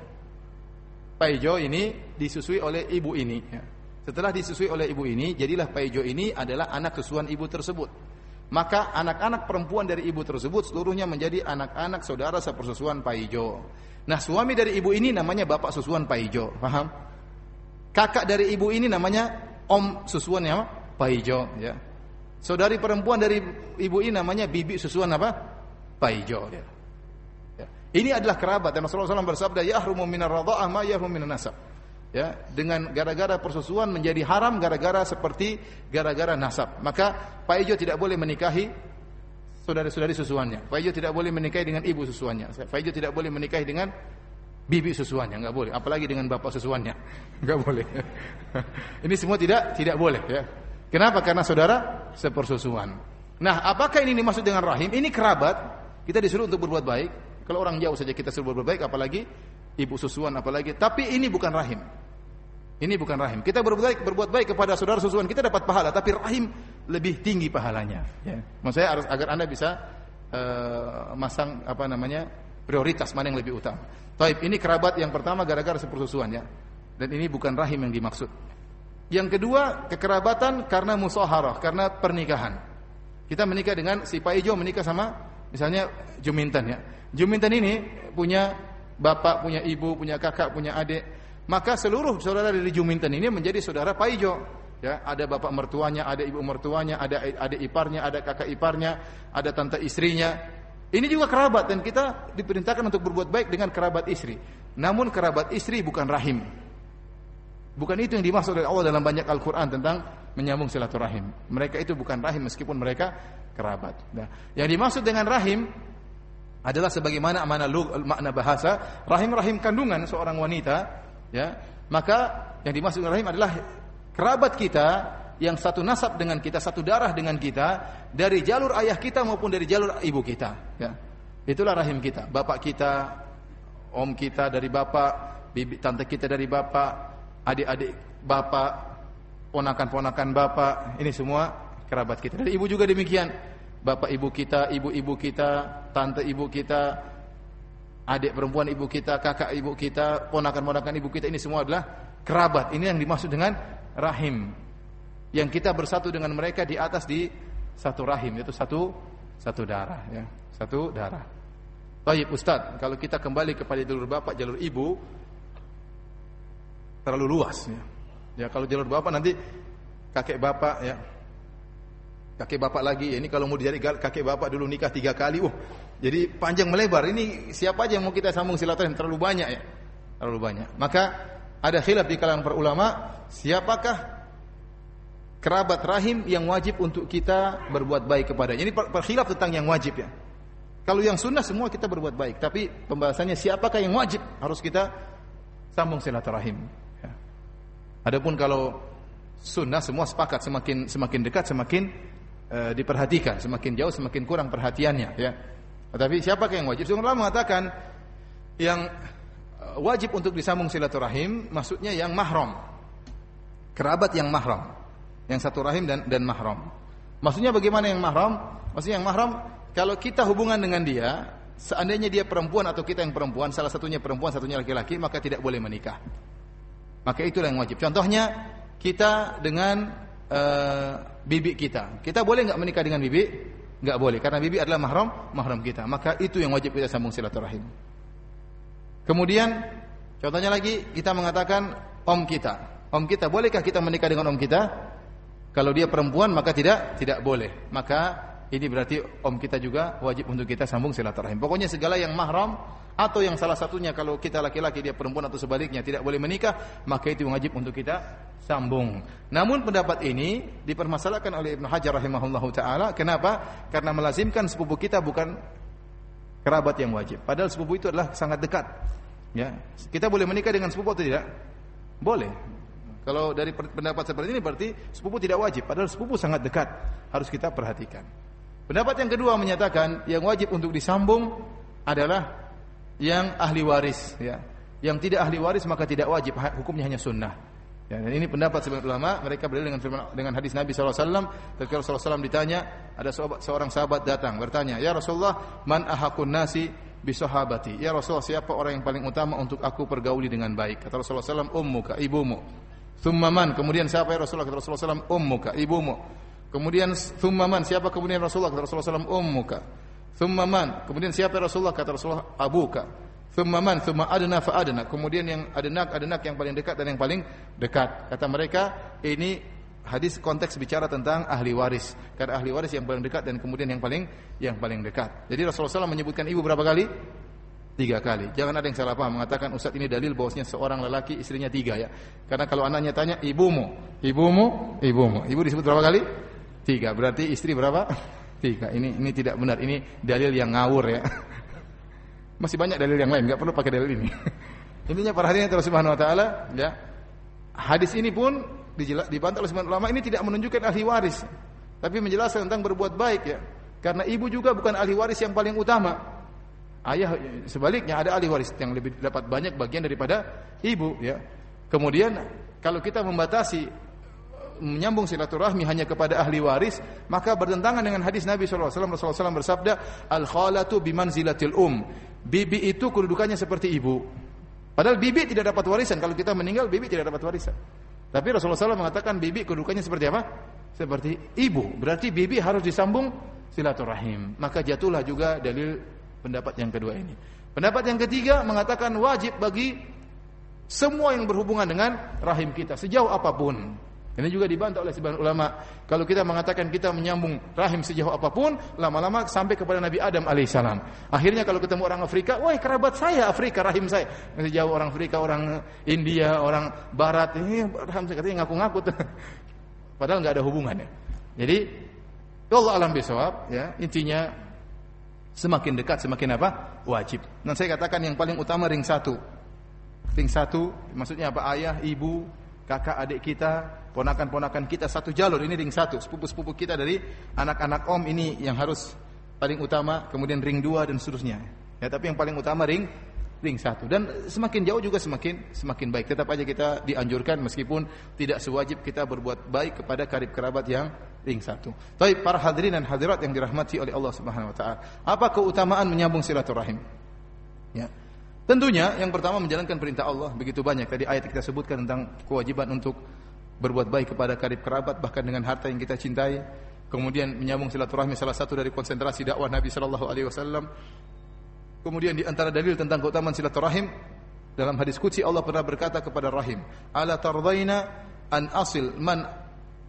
Paijo ini disusui oleh ibu ini ya. Setelah disusui oleh ibu ini, jadilah Paijo ini adalah anak susuan ibu tersebut. Maka anak-anak perempuan dari ibu tersebut seluruhnya menjadi anak-anak saudara sepersusuan Paijo. Nah, suami dari ibu ini namanya bapak susuan Paijo, paham? Kakak dari ibu ini namanya om susuannya apa? Paijo, ya. Saudari perempuan dari ibu ini namanya bibi susuan apa? Paijo, ya. Ya. Ini adalah kerabat. Dan Rasulullah shallallahu alaihi wasallam bersabda, "Yahrumu minar radha'ah ma yahrumu minan nasab." Ya, dengan gara-gara persusuan menjadi haram gara-gara seperti gara-gara nasab. Maka Paijo tidak boleh menikahi saudari-saudari susuannya. Paijo tidak boleh menikahi dengan ibu susuannya. Paijo tidak boleh menikahi dengan bibi susuannya, enggak boleh. Apalagi dengan bapak susuannya, enggak boleh. Ini semua tidak tidak boleh. Ya. Kenapa? Karena saudara sepersusuan. Nah, apakah ini dimaksud dengan rahim? Ini kerabat. Kita disuruh untuk berbuat baik. Kalau orang jauh saja kita suruh berbuat baik, apalagi ibu susuan, apalagi. Tapi ini bukan rahim. Ini bukan rahim. Kita berbuat baik, berbuat baik kepada saudara susuan kita dapat pahala, tapi rahim lebih tinggi pahalanya. Ya. Maksud saya harus agar Anda bisa uh, masang apa namanya prioritas mana yang lebih utama. Taib, ini kerabat yang pertama gara-gara sepersusuan ya. Dan ini bukan rahim yang dimaksud. Yang kedua, kekerabatan karena musaharah, karena pernikahan. Kita menikah dengan si Pak Ijo menikah sama misalnya Juminten ya. Juminten ini punya bapak, punya ibu, punya kakak, punya adik. Maka seluruh saudara dari Juminten ini menjadi saudara Pak Ijo. Ya, ada bapak mertuanya, ada ibu mertuanya, ada adik iparnya, ada kakak iparnya, ada tante istrinya. Ini juga kerabat dan kita diperintahkan untuk berbuat baik dengan kerabat istri. Namun kerabat istri bukan rahim. Bukan itu yang dimaksud oleh Allah dalam banyak Al-Quran tentang menyambung silaturahim. Mereka itu bukan rahim meskipun mereka kerabat. Nah, yang dimaksud dengan rahim adalah sebagaimana makna makna bahasa rahim-rahim kandungan seorang wanita, ya. Maka yang dimaksud dengan rahim adalah kerabat kita yang satu nasab dengan kita, satu darah dengan kita, dari jalur ayah kita maupun dari jalur ibu kita, ya. Itulah rahim kita. Bapak kita, om kita dari bapak, bibi tante kita dari bapak, adik-adik bapak, ponakan-ponakan bapak, ini semua kerabat kita. Dari ibu juga demikian. Bapak ibu kita, ibu-ibu kita, tante ibu kita, adik perempuan ibu kita, kakak ibu kita, ponakan-ponakan ibu kita, ini semua adalah kerabat. Ini yang dimaksud dengan rahim. Yang kita bersatu dengan mereka di atas di satu rahim, yaitu satu satu darah, ya. Satu darah. Baik, Ustaz, kalau kita kembali kepada jalur bapak, jalur ibu terlalu luas, ya. Ya, kalau jalur bapak nanti kakek bapak, ya. Kakek bapak lagi, ya. Ini kalau mau dicari kakek bapak dulu nikah tiga kali, uh, jadi panjang melebar. Ini siapa aja yang mau kita sambung silaturahim, terlalu banyak, ya. Terlalu banyak. Maka ada khilaf di kalangan para ulama, siapakah kerabat rahim yang wajib untuk kita berbuat baik kepadanya. Ini perkhilaf tentang yang wajib, ya. Kalau yang sunnah semua kita berbuat baik, tapi pembahasannya siapakah yang wajib harus kita sambung silaturahim. Ya. Adapun kalau sunnah semua sepakat, semakin semakin dekat semakin uh, diperhatikan, semakin jauh semakin kurang perhatiannya, ya. Tetapi siapakah yang wajib? Seorang ulama mengatakan yang wajib untuk disambung silaturahim maksudnya yang mahram, kerabat yang mahram, yang satu rahim dan dan mahram. Maksudnya bagaimana yang mahram? Maksudnya yang mahram kalau kita hubungan dengan dia, seandainya dia perempuan atau kita yang perempuan, salah satunya perempuan, satunya laki-laki, maka tidak boleh menikah. Maka itulah yang wajib. Contohnya kita dengan uh, bibi kita, kita boleh nggak menikah dengan bibi? Nggak boleh, karena bibi adalah mahram mahram kita. Maka itu yang wajib kita sambung silaturahim. Kemudian contohnya lagi kita mengatakan om kita, om kita bolehkah kita menikah dengan om kita? Kalau dia perempuan maka tidak tidak boleh. Maka ini berarti om kita juga wajib untuk kita sambung silaturahim. Pokoknya segala yang mahram atau yang salah satunya kalau kita laki-laki dia perempuan atau sebaliknya tidak boleh menikah, maka itu wajib untuk kita sambung. Namun pendapat ini dipermasalahkan oleh Ibnu Hajar rahimahullahu taala. Kenapa? Karena melazimkan sepupu kita bukan kerabat yang wajib. Padahal sepupu itu adalah sangat dekat. Ya, kita boleh menikah dengan sepupu atau tidak? Boleh. Kalau dari pendapat seperti ini berarti sepupu tidak wajib. Padahal sepupu sangat dekat, harus kita perhatikan. Pendapat yang kedua menyatakan yang wajib untuk disambung adalah yang ahli waris, ya. Yang tidak ahli waris maka tidak wajib, hukumnya hanya sunnah. Ya, dan ini pendapat sebagian ulama, mereka berdalil dengan dengan hadis Nabi sallallahu alaihi wasallam. Ketika Rasulullah sallallahu alaihi wasallam ditanya, ada seorang sahabat datang bertanya, "Ya Rasulullah, man ahakun nasi bi sahabati?" Ya Rasulullah, siapa orang yang paling utama untuk aku pergauli dengan baik? Kata Rasulullah sallallahu alaihi wasallam, ummuka, ibumu. Tsumma man, kemudian siapa ya Rasulullah? Kata Rasulullah sallallahu alaihi wasallam, ummuka, ibumu. Kemudian tsumma man, siapa kemudian Rasulullah? Kata Rasulullah sallallahu alaihi wasallam, ummuka. Tsumma man, kemudian siapa ya Rasulullah? Kata Rasulullah, abuka. Tsumma man, tsumma adna fa adna. Kemudian yang adnak, adnak yang paling dekat dan yang paling dekat. Kata mereka, ini hadis konteks bicara tentang ahli waris. Karena ahli waris yang paling dekat dan kemudian yang paling yang paling dekat. Jadi Rasulullah sallallahu alaihi wasallam menyebutkan ibu berapa kali? Tiga kali. Jangan ada yang salah paham mengatakan Ustaz ini dalil bahwasanya seorang lelaki istrinya tiga, ya. Karena kalau anaknya tanya ibumu, ibumu, ibumu. Ibu disebut berapa kali? Tiga. Berarti istri berapa? Tiga. Ini ini tidak benar. Ini dalil yang ngawur, ya. Masih banyak dalil yang lain, enggak perlu pakai dalil ini. Intinya perhatian terus Subhanahu wa taala, ya. Hadis ini pun dibantah oleh sebagian ulama, ini tidak menunjukkan ahli waris, tapi menjelaskan tentang berbuat baik, ya. Karena ibu juga bukan ahli waris yang paling utama. Ayah sebaliknya ada ahli waris yang lebih dapat banyak bagian daripada ibu, ya. Kemudian kalau kita membatasi menyambung silaturahmi hanya kepada ahli waris, maka bertentangan dengan hadis Nabi sallallahu alaihi wasallam. Rasulullah sallallahu alaihi wasallam bersabda, al-khalatu bimanzilatil um. Bibi itu kedudukannya seperti ibu. Padahal bibi tidak dapat warisan. Kalau kita meninggal, bibi tidak dapat warisan. Tapi Rasulullah shallallahu alaihi wasallam mengatakan bibi kedudukannya seperti apa? Seperti ibu. Berarti bibi harus disambung silaturahim. Maka jatuhlah juga dalil pendapat yang kedua ini. Pendapat yang ketiga mengatakan wajib bagi semua yang berhubungan dengan rahim kita sejauh apapun. Ini juga dibantah oleh sebagian ulama. Kalau kita mengatakan kita menyambung rahim sejauh apapun, lama-lama sampai kepada Nabi Adam alaihissalam. Akhirnya kalau ketemu orang Afrika, wah kerabat saya Afrika, rahim saya. Sejauh orang Afrika, orang India, orang Barat, ini rahim saya katanya ngaku-ngaku. Padahal nggak ada hubungannya. Jadi, Allah alam bisawab, ya intinya semakin dekat semakin apa? Wajib. Dan saya katakan yang paling utama ring satu. Ring satu, maksudnya apa? Ayah, ibu, kakak, adik kita, ponakan-ponakan kita satu jalur, ini ring satu. Sepupu-sepupu kita dari anak-anak om ini yang harus paling utama, kemudian ring dua dan seterusnya. Ya, tapi yang paling utama ring ring satu. Dan semakin jauh juga semakin semakin baik. Tetap aja kita dianjurkan meskipun tidak sewajib kita berbuat baik kepada karib kerabat yang ring satu. Baik, para hadirin dan hadirat yang dirahmati oleh Allah Subhanahu wa taala. Apa keutamaan menyambung silaturahim? Ya. Tentunya yang pertama menjalankan perintah Allah begitu banyak. Tadi ayat kita sebutkan tentang kewajiban untuk berbuat baik kepada karib kerabat bahkan dengan harta yang kita cintai. Kemudian menyambung silaturahmi salah satu dari konsentrasi dakwah Nabi sallallahu alaihi wasallam. Kemudian di antara dalil tentang keutamaan silaturahim dalam hadis qudsi Allah pernah berkata kepada rahim, "Ala tardaina an asil man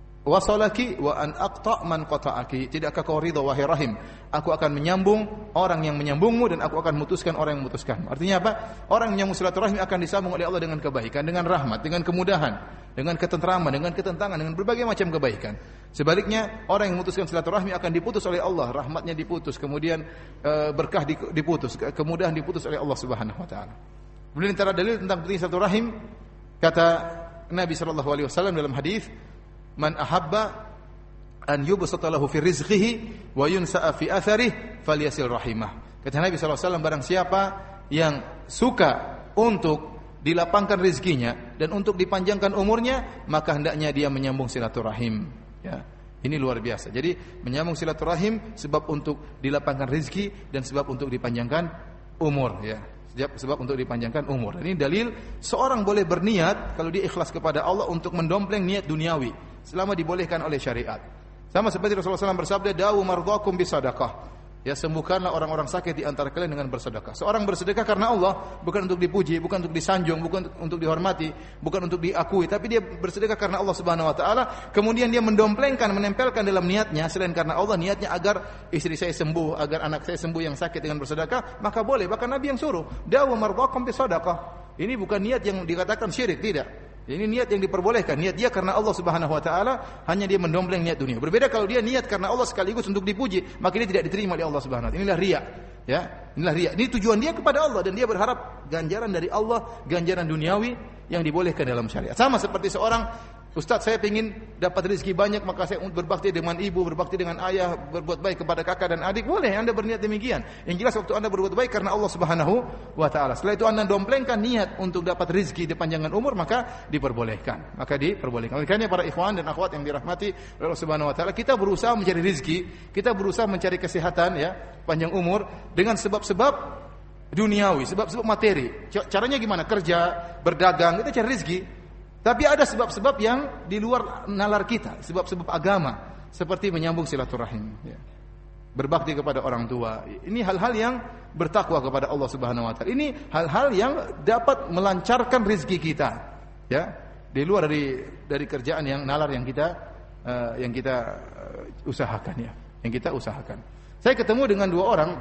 wasalaki wa an aqta man qata'aki." Tidakkah kau ridha wahai rahim, aku akan menyambung orang yang menyambungmu dan aku akan memutuskan orang yang memutuskanmu. Artinya apa? Orang yang menyambung silaturahmi akan disambung oleh Allah dengan kebaikan, dengan rahmat, dengan kemudahan, dengan ketentraman, dengan ketentangan, dengan berbagai macam kebaikan. Sebaliknya, orang yang memutuskan silaturahmi akan diputus oleh Allah, rahmatnya diputus, kemudian e, berkah diputus, kemudahan diputus oleh Allah Subhanahu wa taala. Kemudian antara dalil tentang penting silaturahim, kata Nabi sallallahu alaihi wasallam dalam hadis, "Man ahabba an yubsata lahu fi rizqihi wa yunsa'a fi atharihi falyasil rahimah." Kata Nabi sallallahu alaihi wasallam, barang siapa yang suka untuk dilapangkan rezekinya dan untuk dipanjangkan umurnya, maka hendaknya dia menyambung silaturahim. Ya, ini luar biasa. Jadi menyambung silaturahim sebab untuk dilapangkan rezeki dan sebab untuk dipanjangkan umur. Ya, sebab untuk dipanjangkan umur. Ini dalil seorang boleh berniat kalau dia ikhlas kepada Allah untuk mendompleng niat duniawi selama dibolehkan oleh syariat. Sama seperti Rasulullah shallallahu alaihi wasallam bersabda, "Dawu mardhakum bisadaqah." Ya, sembuhkanlah orang-orang sakit di antara kalian dengan bersedekah. Seorang bersedekah karena Allah, bukan untuk dipuji, bukan untuk disanjung, bukan untuk dihormati, bukan untuk diakui, tapi dia bersedekah karena Allah Subhanahu wa taala. Kemudian dia mendomplengkan, menempelkan dalam niatnya selain karena Allah, niatnya agar istri saya sembuh, agar anak saya sembuh yang sakit dengan bersedekah, maka boleh. Bahkan Nabi yang suruh, "Dawu mardhakum bisadaqah." Ini bukan niat yang dikatakan syirik, tidak. Ini niat yang diperbolehkan, niat dia karena Allah Subhanahu wa taala, hanya dia mendompleng niat dunia. Berbeda kalau dia niat karena Allah sekaligus untuk dipuji, maka dia tidak diterima oleh Allah Subhanahu wa taala. Inilah riya. Ya, inilah riya. Ini tujuan dia kepada Allah dan dia berharap ganjaran dari Allah, ganjaran duniawi yang dibolehkan dalam syariat. Sama seperti seorang, "Ustaz, saya ingin dapat rezeki banyak, maka saya berbakti dengan ibu, berbakti dengan ayah, berbuat baik kepada kakak dan adik." Boleh Anda berniat demikian. Yang jelas waktu Anda berbuat baik karena Allah Subhanahu wa taala. Setelah itu Anda domplengkan niat untuk dapat rezeki di panjangan umur, maka diperbolehkan. Maka diperbolehkan. Oleh karena para ikhwan dan akhwat yang dirahmati oleh Allah Subhanahu wa taala, kita berusaha mencari rezeki, kita berusaha mencari kesehatan, ya, panjang umur dengan sebab-sebab duniawi, sebab-sebab materi. Caranya gimana? Kerja, berdagang, kita cari rezeki. Tapi ada sebab-sebab yang di luar nalar kita, sebab-sebab agama, seperti menyambung silaturahim, ya. Berbakti kepada orang tua. Ini hal-hal yang bertakwa kepada Allah Subhanahu wa taala. Ini hal-hal yang dapat melancarkan rezeki kita, ya, di luar dari dari kerjaan yang nalar yang kita uh, yang kita uh, usahakan, ya, yang kita usahakan. Saya ketemu dengan dua orang,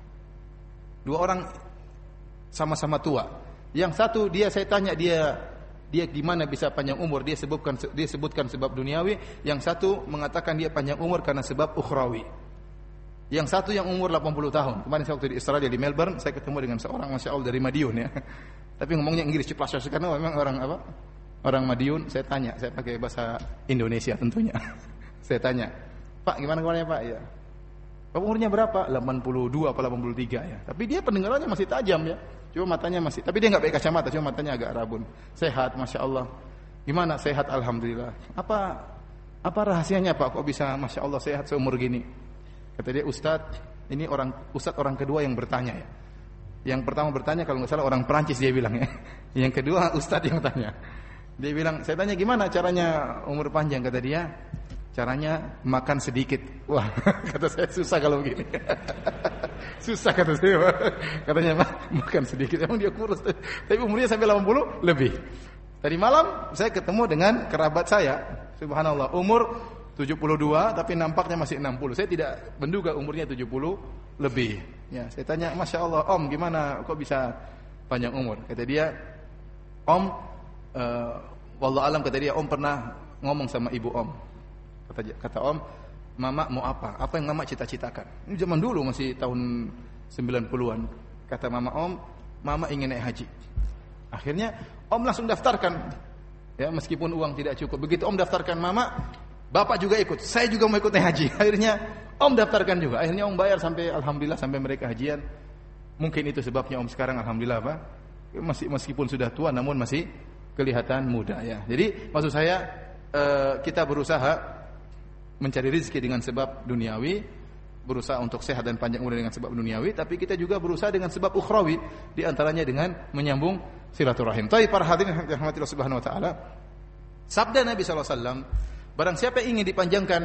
dua orang sama-sama tua. Yang satu dia saya tanya dia Dia gimana bisa panjang umur? Dia sebutkan dia sebutkan sebab duniawi. Yang satu mengatakan dia panjang umur karena sebab ukhrawi. Yang satu yang umur delapan puluh tahun. Kemarin saya waktu di Australia di Melbourne, saya ketemu dengan seorang Masya Allah dari Madiun, ya. Tapi ngomongnya Inggris ceplas karena memang orang apa? Orang Madiun. Saya tanya, saya pakai bahasa Indonesia tentunya. Saya tanya, "Pak, gimana kabarnya, Pak?" Ya. "Bapak umurnya berapa?" delapan puluh dua atau delapan puluh tiga, ya. Tapi dia pendengarannya masih tajam, ya. Cuma matanya masih, tapi dia enggak pakai kacamata, cuma matanya agak rabun. Sehat, Masya Allah. Gimana? Sehat, alhamdulillah. Apa apa rahasianya, Pak? Kok bisa Masya Allah sehat seumur gini? Kata dia, "Ustadz, ini orang Ustadz orang kedua yang bertanya, ya. Yang pertama bertanya kalau nggak salah orang Perancis dia bilang, ya. Yang kedua Ustadz yang tanya." Dia bilang, saya tanya gimana caranya umur panjang? Kata dia, caranya makan sedikit. Wah, kata saya susah kalau begini. Susah kata saya. Katanya makan sedikit. Emang dia kurus, tapi umurnya sampai delapan puluh lebih. Tadi malam saya ketemu dengan kerabat saya. Subhanallah, umur tujuh puluh dua tapi nampaknya masih enam puluh. Saya tidak menduga umurnya tujuh puluh lebih. Ya, saya tanya, Masya Allah, Om, gimana kok bisa panjang umur? Kata dia, Om, uh, wallah alam, kata dia, Om pernah ngomong sama ibu Om. Kata kata Om, Mama mau apa? Apa yang Mama cita-citakan? Ini zaman dulu masih tahun sembilan puluhan. Kata Mama Om, Mama ingin naik haji. Akhirnya Om langsung daftarkan. Ya, meskipun uang tidak cukup. Begitu Om daftarkan Mama, Bapak juga ikut. Saya juga mau ikut naik haji. Akhirnya Om daftarkan juga. Akhirnya Om bayar sampai alhamdulillah sampai mereka hajian. Mungkin itu sebabnya Om sekarang alhamdulillah apa? Masih meskipun sudah tua namun masih kelihatan muda ya. Jadi maksud saya kita berusaha mencari rezeki dengan sebab duniawi, berusaha untuk sehat dan panjang umur dengan sebab duniawi, tapi kita juga berusaha dengan sebab ukhrawi, di antaranya dengan menyambung silaturahim. Tapi para hadirin yang dirahmati Allah Subhanahu wa taala, sabda Nabi sallallahu alaihi wasallam, barang siapa yang ingin dipanjangkan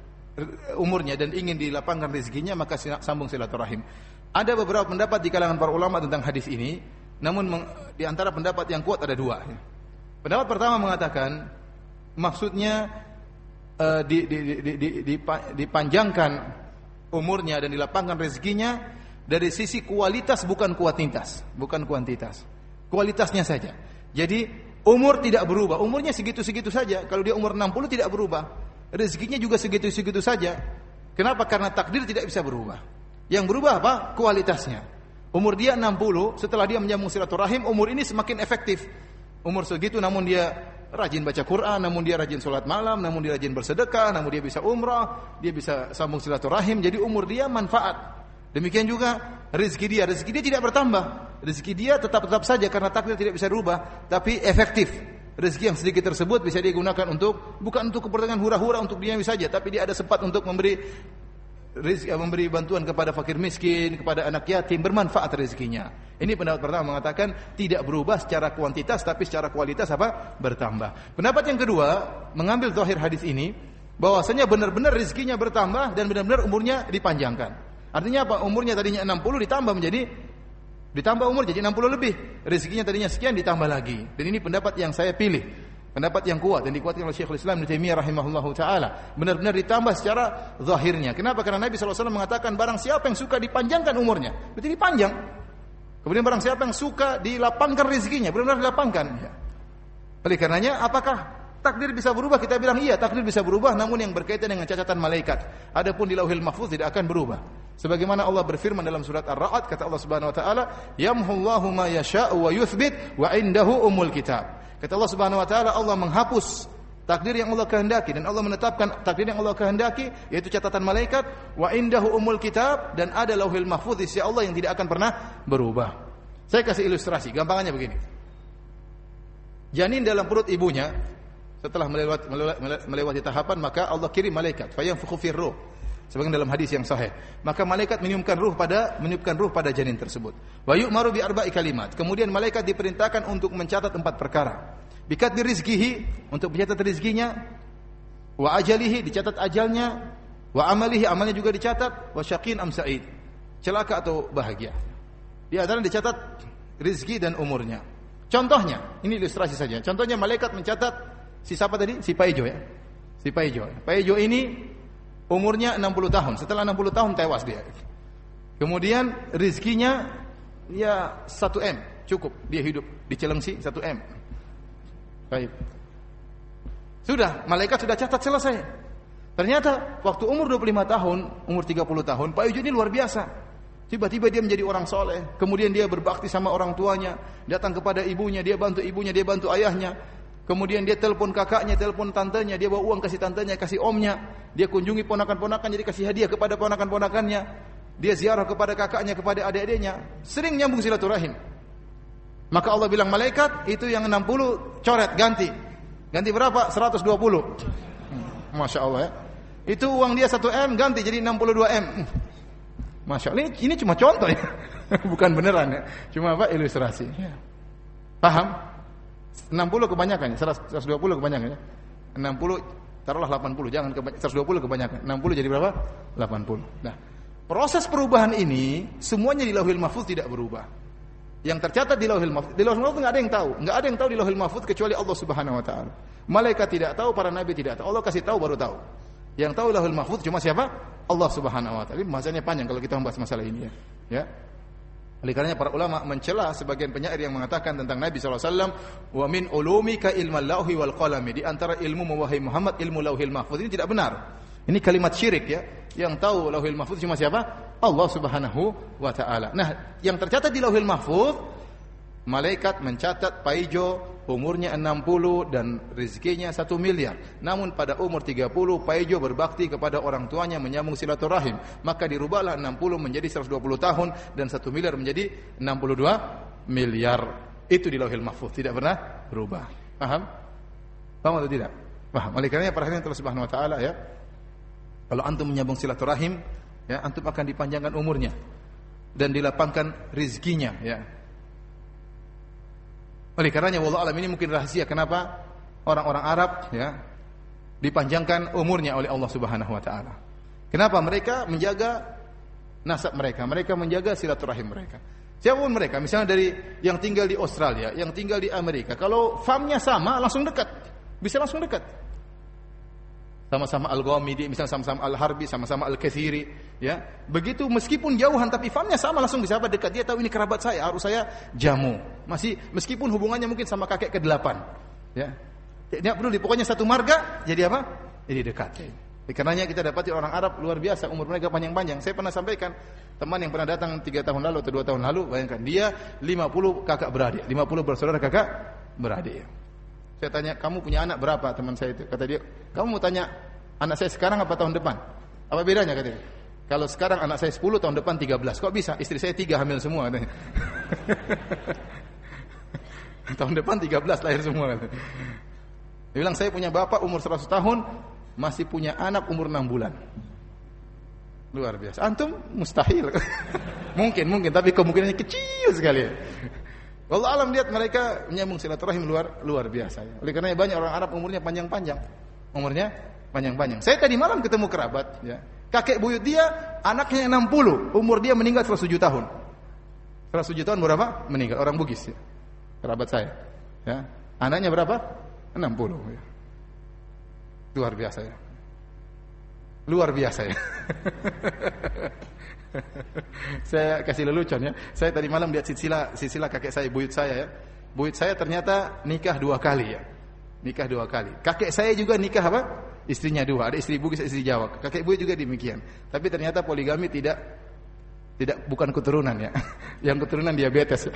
umurnya dan ingin dilapangkan rezekinya, maka sambung silaturahim. Ada beberapa pendapat di kalangan para ulama tentang hadis ini, namun di antara pendapat yang kuat ada dua. Pendapat pertama mengatakan maksudnya uh, di, di, di, di, di, dipanjangkan umurnya dan dilapangkan rezekinya dari sisi kualitas bukan kuantitas, bukan kuantitas. Kualitasnya saja. Jadi umur tidak berubah, umurnya segitu-segitu saja. Kalau dia umur enam puluh tidak berubah. Rezekinya juga segitu-segitu saja. Kenapa? Karena takdir tidak bisa berubah. Yang berubah apa? Kualitasnya. Umur dia enam puluh, setelah dia menyambung silaturahim, umur ini semakin efektif. Umur segitu namun dia rajin baca Quran, namun dia rajin sholat malam, namun dia rajin bersedekah, namun dia bisa umrah, dia bisa sambung silaturahim. Jadi umur dia manfaat. Demikian juga rezeki dia, rezeki dia tidak bertambah. Rezeki dia tetap-tetap saja karena takdir tidak bisa berubah, tapi efektif. Rezeki yang sedikit tersebut bisa digunakan untuk bukan untuk kepentingan hura-hura untuk duniawi saja, tapi dia ada sempat untuk memberi rezeki, memberi bantuan kepada fakir miskin, kepada anak yatim, bermanfaat rezekinya. Ini pendapat pertama mengatakan tidak berubah secara kuantitas tapi secara kualitas apa? Bertambah. Pendapat yang kedua mengambil zahir hadis ini bahwasanya benar-benar rezekinya bertambah dan benar-benar umurnya dipanjangkan. Artinya apa? Umurnya tadinya enam puluh ditambah menjadi ditambah umur jadi enam puluh lebih. Rezekinya tadinya sekian ditambah lagi. Dan ini pendapat yang saya pilih. Pendapat yang kuat dan dikuatkan oleh Syekhul Islam Ibnu Taimiyah rahimahullahu taala. Benar-benar ditambah secara zahirnya. Kenapa? Karena Nabi sallallahu alaihi wasallam mengatakan barang siapa yang suka dipanjangkan umurnya, berarti dipanjang. Kemudian barang siapa yang suka dilapangkan rezekinya, benar-benar dilapangkan. Ya. Oleh karenanya, apakah takdir bisa berubah? Kita bilang iya, takdir bisa berubah, namun yang berkaitan dengan catatan malaikat. Adapun di Lauhil Mahfuz tidak akan berubah. Sebagaimana Allah berfirman dalam surat Ar-Ra'd, kata Allah Subhanahu wa taala, "Yamhullahu ma yasha'u wa yuthbit wa 'indahu umul kitab." Kata Allah Subhanahu wa taala, Allah menghapus takdir yang Allah kehendaki dan Allah menetapkan takdir yang Allah kehendaki, yaitu catatan malaikat, wa 'indahu umul kitab, dan ada Lauhil Mahfuz di sisi Allah yang tidak akan pernah berubah. Saya kasih ilustrasi, gampangannya begini. Janin dalam perut ibunya setelah melewati, melewati, melewati tahapan, maka Allah kirim malaikat, fayanfukhu fir ruh. Sebagaimana dalam hadis yang sahih, maka malaikat meniupkan ruh pada meniupkan ruh pada janin tersebut. Wa yu'maru bi arba'i kalimat. Kemudian malaikat diperintahkan untuk mencatat empat perkara. Bikatbi rizqihi, untuk mencatat rezekinya, wa ajalihi, dicatat ajalnya, wa amalihi, amalnya juga dicatat, wa syaqin am sa'id, celaka atau bahagia. Di antara dicatat rezeki dan umurnya. Contohnya, ini ilustrasi saja. Contohnya malaikat mencatat si siapa tadi? Si Paijo ya. Si Paijo. Paijo ini umurnya enam puluh tahun. Setelah enam puluh tahun tewas dia. Kemudian rezekinya ya satu M, cukup dia hidup di Cilengsi satu M. Baik. Sudah, malaikat sudah catat selesai. Ternyata waktu umur dua puluh lima tahun, umur tiga puluh tahun, Pak Ijo ini luar biasa. Tiba-tiba dia menjadi orang soleh. Kemudian dia berbakti sama orang tuanya, datang kepada ibunya, dia bantu ibunya, dia bantu ayahnya. Kemudian dia telepon kakaknya, telepon tantenya, dia bawa uang kasih tantenya, kasih omnya. Dia kunjungi ponakan-ponakan, jadi kasih hadiah kepada ponakan-ponakannya. Dia ziarah kepada kakaknya, kepada adik-adiknya. Sering nyambung silaturahim. Maka Allah bilang, malaikat itu yang enam puluh coret, ganti. Ganti berapa? seratus dua puluh. Masya Allah ya. Itu uang dia satu M, ganti jadi enam puluh dua M. Masya Allah, ini, ini cuma contoh ya. Bukan beneran ya. Cuma apa? Ilustrasi. Ya. Paham? enam puluh kebanyakan, seratus dua puluh kebanyakan ya. enam puluh taruhlah delapan puluh, jangan kebanyakan, seratus dua puluh kebanyakan. enam puluh jadi berapa? delapan puluh. Nah, proses perubahan ini semuanya di Lauhil Mahfuz tidak berubah. Yang tercatat di Lauhil Mahfuz, di Lauhil Mahfuz enggak ada yang tahu, enggak ada yang tahu di Lauhil Mahfuz kecuali Allah Subhanahu wa taala. Malaikat tidak tahu, para nabi tidak tahu. Allah kasih tahu baru tahu. Yang tahu Lauhil Mahfuz cuma siapa? Allah Subhanahu wa taala. Ini bahasanya panjang kalau kita membahas masalah ini ya. Ya. Oleh karenanya para ulama mencela sebagian penyair yang mengatakan tentang Nabi sallallahu alaihi wasallam, "Wa min ulumika ilmal lauhi wal qalami." Di antara ilmu wahai Muhammad ilmu Lauhil Mahfuz. Ini tidak benar. Ini kalimat syirik ya. Yang tahu Lauhil Mahfuz cuma siapa? Allah Subhanahu wa taala. Nah, yang tercatat di Lauhil Mahfuz, malaikat mencatat Paijo umurnya enam puluh dan rezekinya satu miliar. Namun pada umur tiga puluh Paijo berbakti kepada orang tuanya menyambung silaturahim. Maka dirubahlah enam puluh menjadi seratus dua puluh tahun dan satu miliar menjadi enam puluh dua miliar. Itu di Lauhil Mahfuz, tidak pernah berubah. Paham? Paham atau tidak? Paham. Oleh karenanya perhatian Allah Subhanahu wa taala ya. Kalau antum menyambung silaturahim, ya, antum akan dipanjangkan umurnya dan dilapangkan rezekinya, ya. Oleh karenanya wallahu alam ini mungkin rahasia kenapa orang-orang Arab ya dipanjangkan umurnya oleh Allah Subhanahu wa taala. Kenapa? Mereka menjaga nasab mereka, mereka menjaga silaturahim mereka. Siapapun mereka, misalnya dari yang tinggal di Australia, yang tinggal di Amerika, kalau famnya sama langsung dekat. Bisa langsung dekat. Sama-sama Al-Ghamidi, misalnya sama-sama Al-Harbi, sama-sama Al-Kathiri, ya. Begitu meskipun jauhan tapi famnya sama langsung bisa apa dekat. Dia tahu ini kerabat saya, harus saya jamu. Masih meskipun hubungannya mungkin sama kakek kedelapan, ya. Tidak perlu, pokoknya satu marga jadi apa? Jadi dekat. Ya. Karenanya kita dapati orang Arab luar biasa, umur mereka panjang-panjang. Saya pernah sampaikan teman yang pernah datang tiga tahun lalu atau dua tahun lalu, bayangkan dia lima puluh kakak beradik, lima puluh bersaudara kakak beradik. Saya tanya, kamu punya anak berapa? Teman saya itu. Kata dia, kamu mau tanya anak saya sekarang apa tahun depan? Apa bedanya? Kata dia. Kalau sekarang anak saya sepuluh, tahun depan tiga belas. Kok bisa? Istri saya tiga hamil semua. Katanya. Tahun depan tiga belas lahir semua. Katanya. Dia bilang, saya punya bapak umur seratus tahun, masih punya anak umur enam bulan. Luar biasa. Antum mustahil. mungkin, mungkin. Tapi kemungkinannya kecil sekali. Allah alam, lihat mereka menyambung silaturahim luar luar biasa. Ya. Oleh karena banyak orang Arab umurnya panjang-panjang, umurnya panjang-panjang. Saya tadi malam ketemu kerabat, ya. Kakek buyut dia anaknya enam puluh, umur dia meninggal seratus tujuh tahun. seratus tujuh tahun berapa? Meninggal, orang Bugis. Ya. Kerabat saya. Ya. Anaknya berapa? enam puluh. Ya. Luar biasa ya. Luar biasa ya. Saya kasih lelucon ya. Saya tadi malam lihat silsilah silsilah kakek saya, buyut saya ya. Buyut saya ternyata nikah dua kali ya. Nikah dua kali. Kakek saya juga nikah apa? Istrinya dua. Ada istri Bugis, istri Jawa. Kakek buyut juga demikian. Tapi ternyata poligami tidak tidak bukan keturunan ya. Yang keturunan diabetes.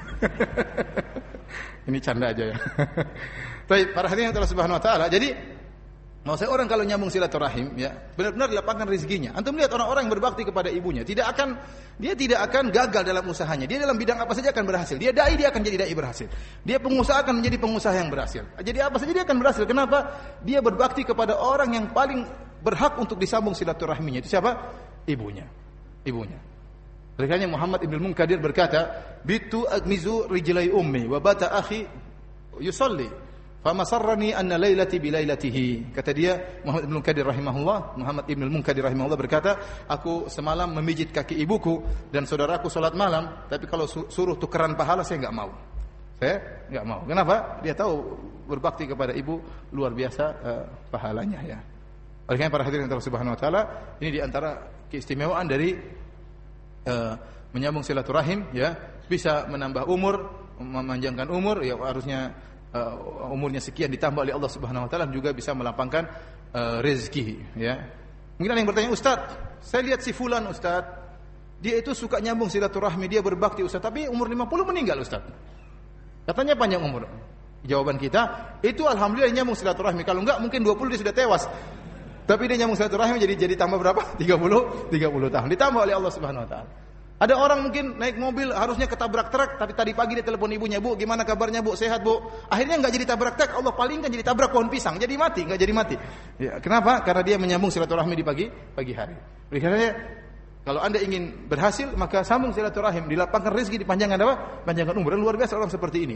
Ini canda aja ya. Baik, para hadirin Allah Subhanahu wa taala. Jadi mau saya orang kalau nyambung silaturahim ya, benar-benar dilapangkan rezekinya. Antum lihat orang-orang yang berbakti kepada ibunya, tidak akan dia tidak akan gagal dalam usahanya. Dia dalam bidang apa saja akan berhasil. Dia dai, dia akan jadi dai berhasil. Dia pengusaha akan menjadi pengusaha yang berhasil. Jadi apa saja dia akan berhasil. Kenapa? Dia berbakti kepada orang yang paling berhak untuk disambung silaturahminya. Itu siapa? Ibunya. Ibunya. Oleh karena Muhammad Ibn Munkadir berkata, "Bitu agmizu rijlai ummi wa bata akhi yusalli." Fama sarrani anna lailati bilailatihi. Kata dia Muhammad Ibn Munkadir rahimahullah, Muhammad Ibn Munkadir rahimahullah berkata, aku semalam memijit kaki ibuku dan saudaraku salat malam, tapi kalau suruh tukeran pahala saya enggak mau. Saya enggak mau. Kenapa? Dia tahu berbakti kepada ibu luar biasa uh, pahalanya ya. Oleh karena para hadirin Allah Subhanahu wa taala, ini di antara keistimewaan dari uh, menyambung silaturahim ya, bisa menambah umur, memanjangkan umur ya, harusnya Uh, umurnya sekian ditambah oleh Allah Subhanahu wa taala, juga bisa melapangkan uh, rezeki ya. Mungkin ada yang bertanya, "Ustaz, saya lihat si fulan Ustaz, dia itu suka nyambung silaturahmi, dia berbakti Ustaz, tapi umur lima puluh meninggal Ustaz. Katanya panjang umur." Jawaban kita, itu alhamdulillah nyambung silaturahmi. Kalau enggak mungkin dua puluh dia sudah tewas. Tapi dia nyambung silaturahmi jadi jadi tambah berapa? tiga puluh tahun. Ditambah oleh Allah Subhanahu wa taala. Ada orang mungkin naik mobil harusnya ketabrak truk, tapi tadi pagi dia telepon ibunya, "Bu, gimana kabarnya Bu? Sehat Bu?" Akhirnya enggak jadi tabrak truk, Allah palingkan jadi tabrak pohon pisang, jadi mati, enggak jadi mati. Ya, kenapa? Karena dia menyambung silaturahmi di pagi pagi hari. Karena kalau Anda ingin berhasil, maka sambung silaturahim, dilapangkan rezeki, dipanjangkan apa? Panjangkan umur. Luar biasa orang seperti ini.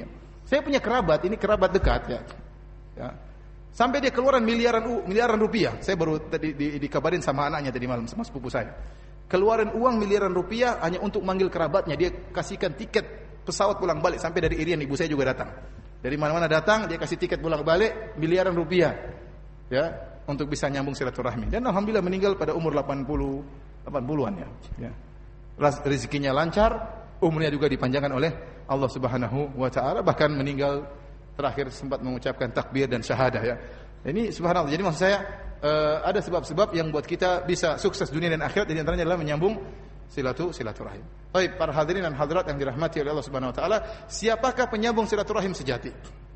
Saya punya kerabat, ini kerabat dekat ya. Ya. Sampai dia keluaran miliaran miliaran rupiah. Saya baru tadi di, dikabarin sama anaknya tadi malam, sama sepupu saya. Keluaran uang miliaran rupiah hanya untuk manggil kerabatnya. Dia kasihkan tiket pesawat pulang balik sampai dari Irian, ibu saya juga datang. Dari mana-mana datang, dia kasih tiket pulang balik miliaran rupiah. Ya, untuk bisa nyambung silaturahmi. Dan alhamdulillah meninggal pada umur delapan puluh delapan puluhan ya. Ya. Rezekinya lancar, umurnya juga dipanjangkan oleh Allah Subhanahu wa taala, bahkan meninggal terakhir sempat mengucapkan takbir dan syahadah ya. Ini subhanallah. Jadi maksud saya uh, ada sebab-sebab yang buat kita bisa sukses dunia dan akhirat, di antaranya adalah menyambung silatu silaturahim. Baik, para hadirin dan hadirat yang dirahmati oleh Allah Subhanahu wa taala, siapakah penyambung silaturahim sejati?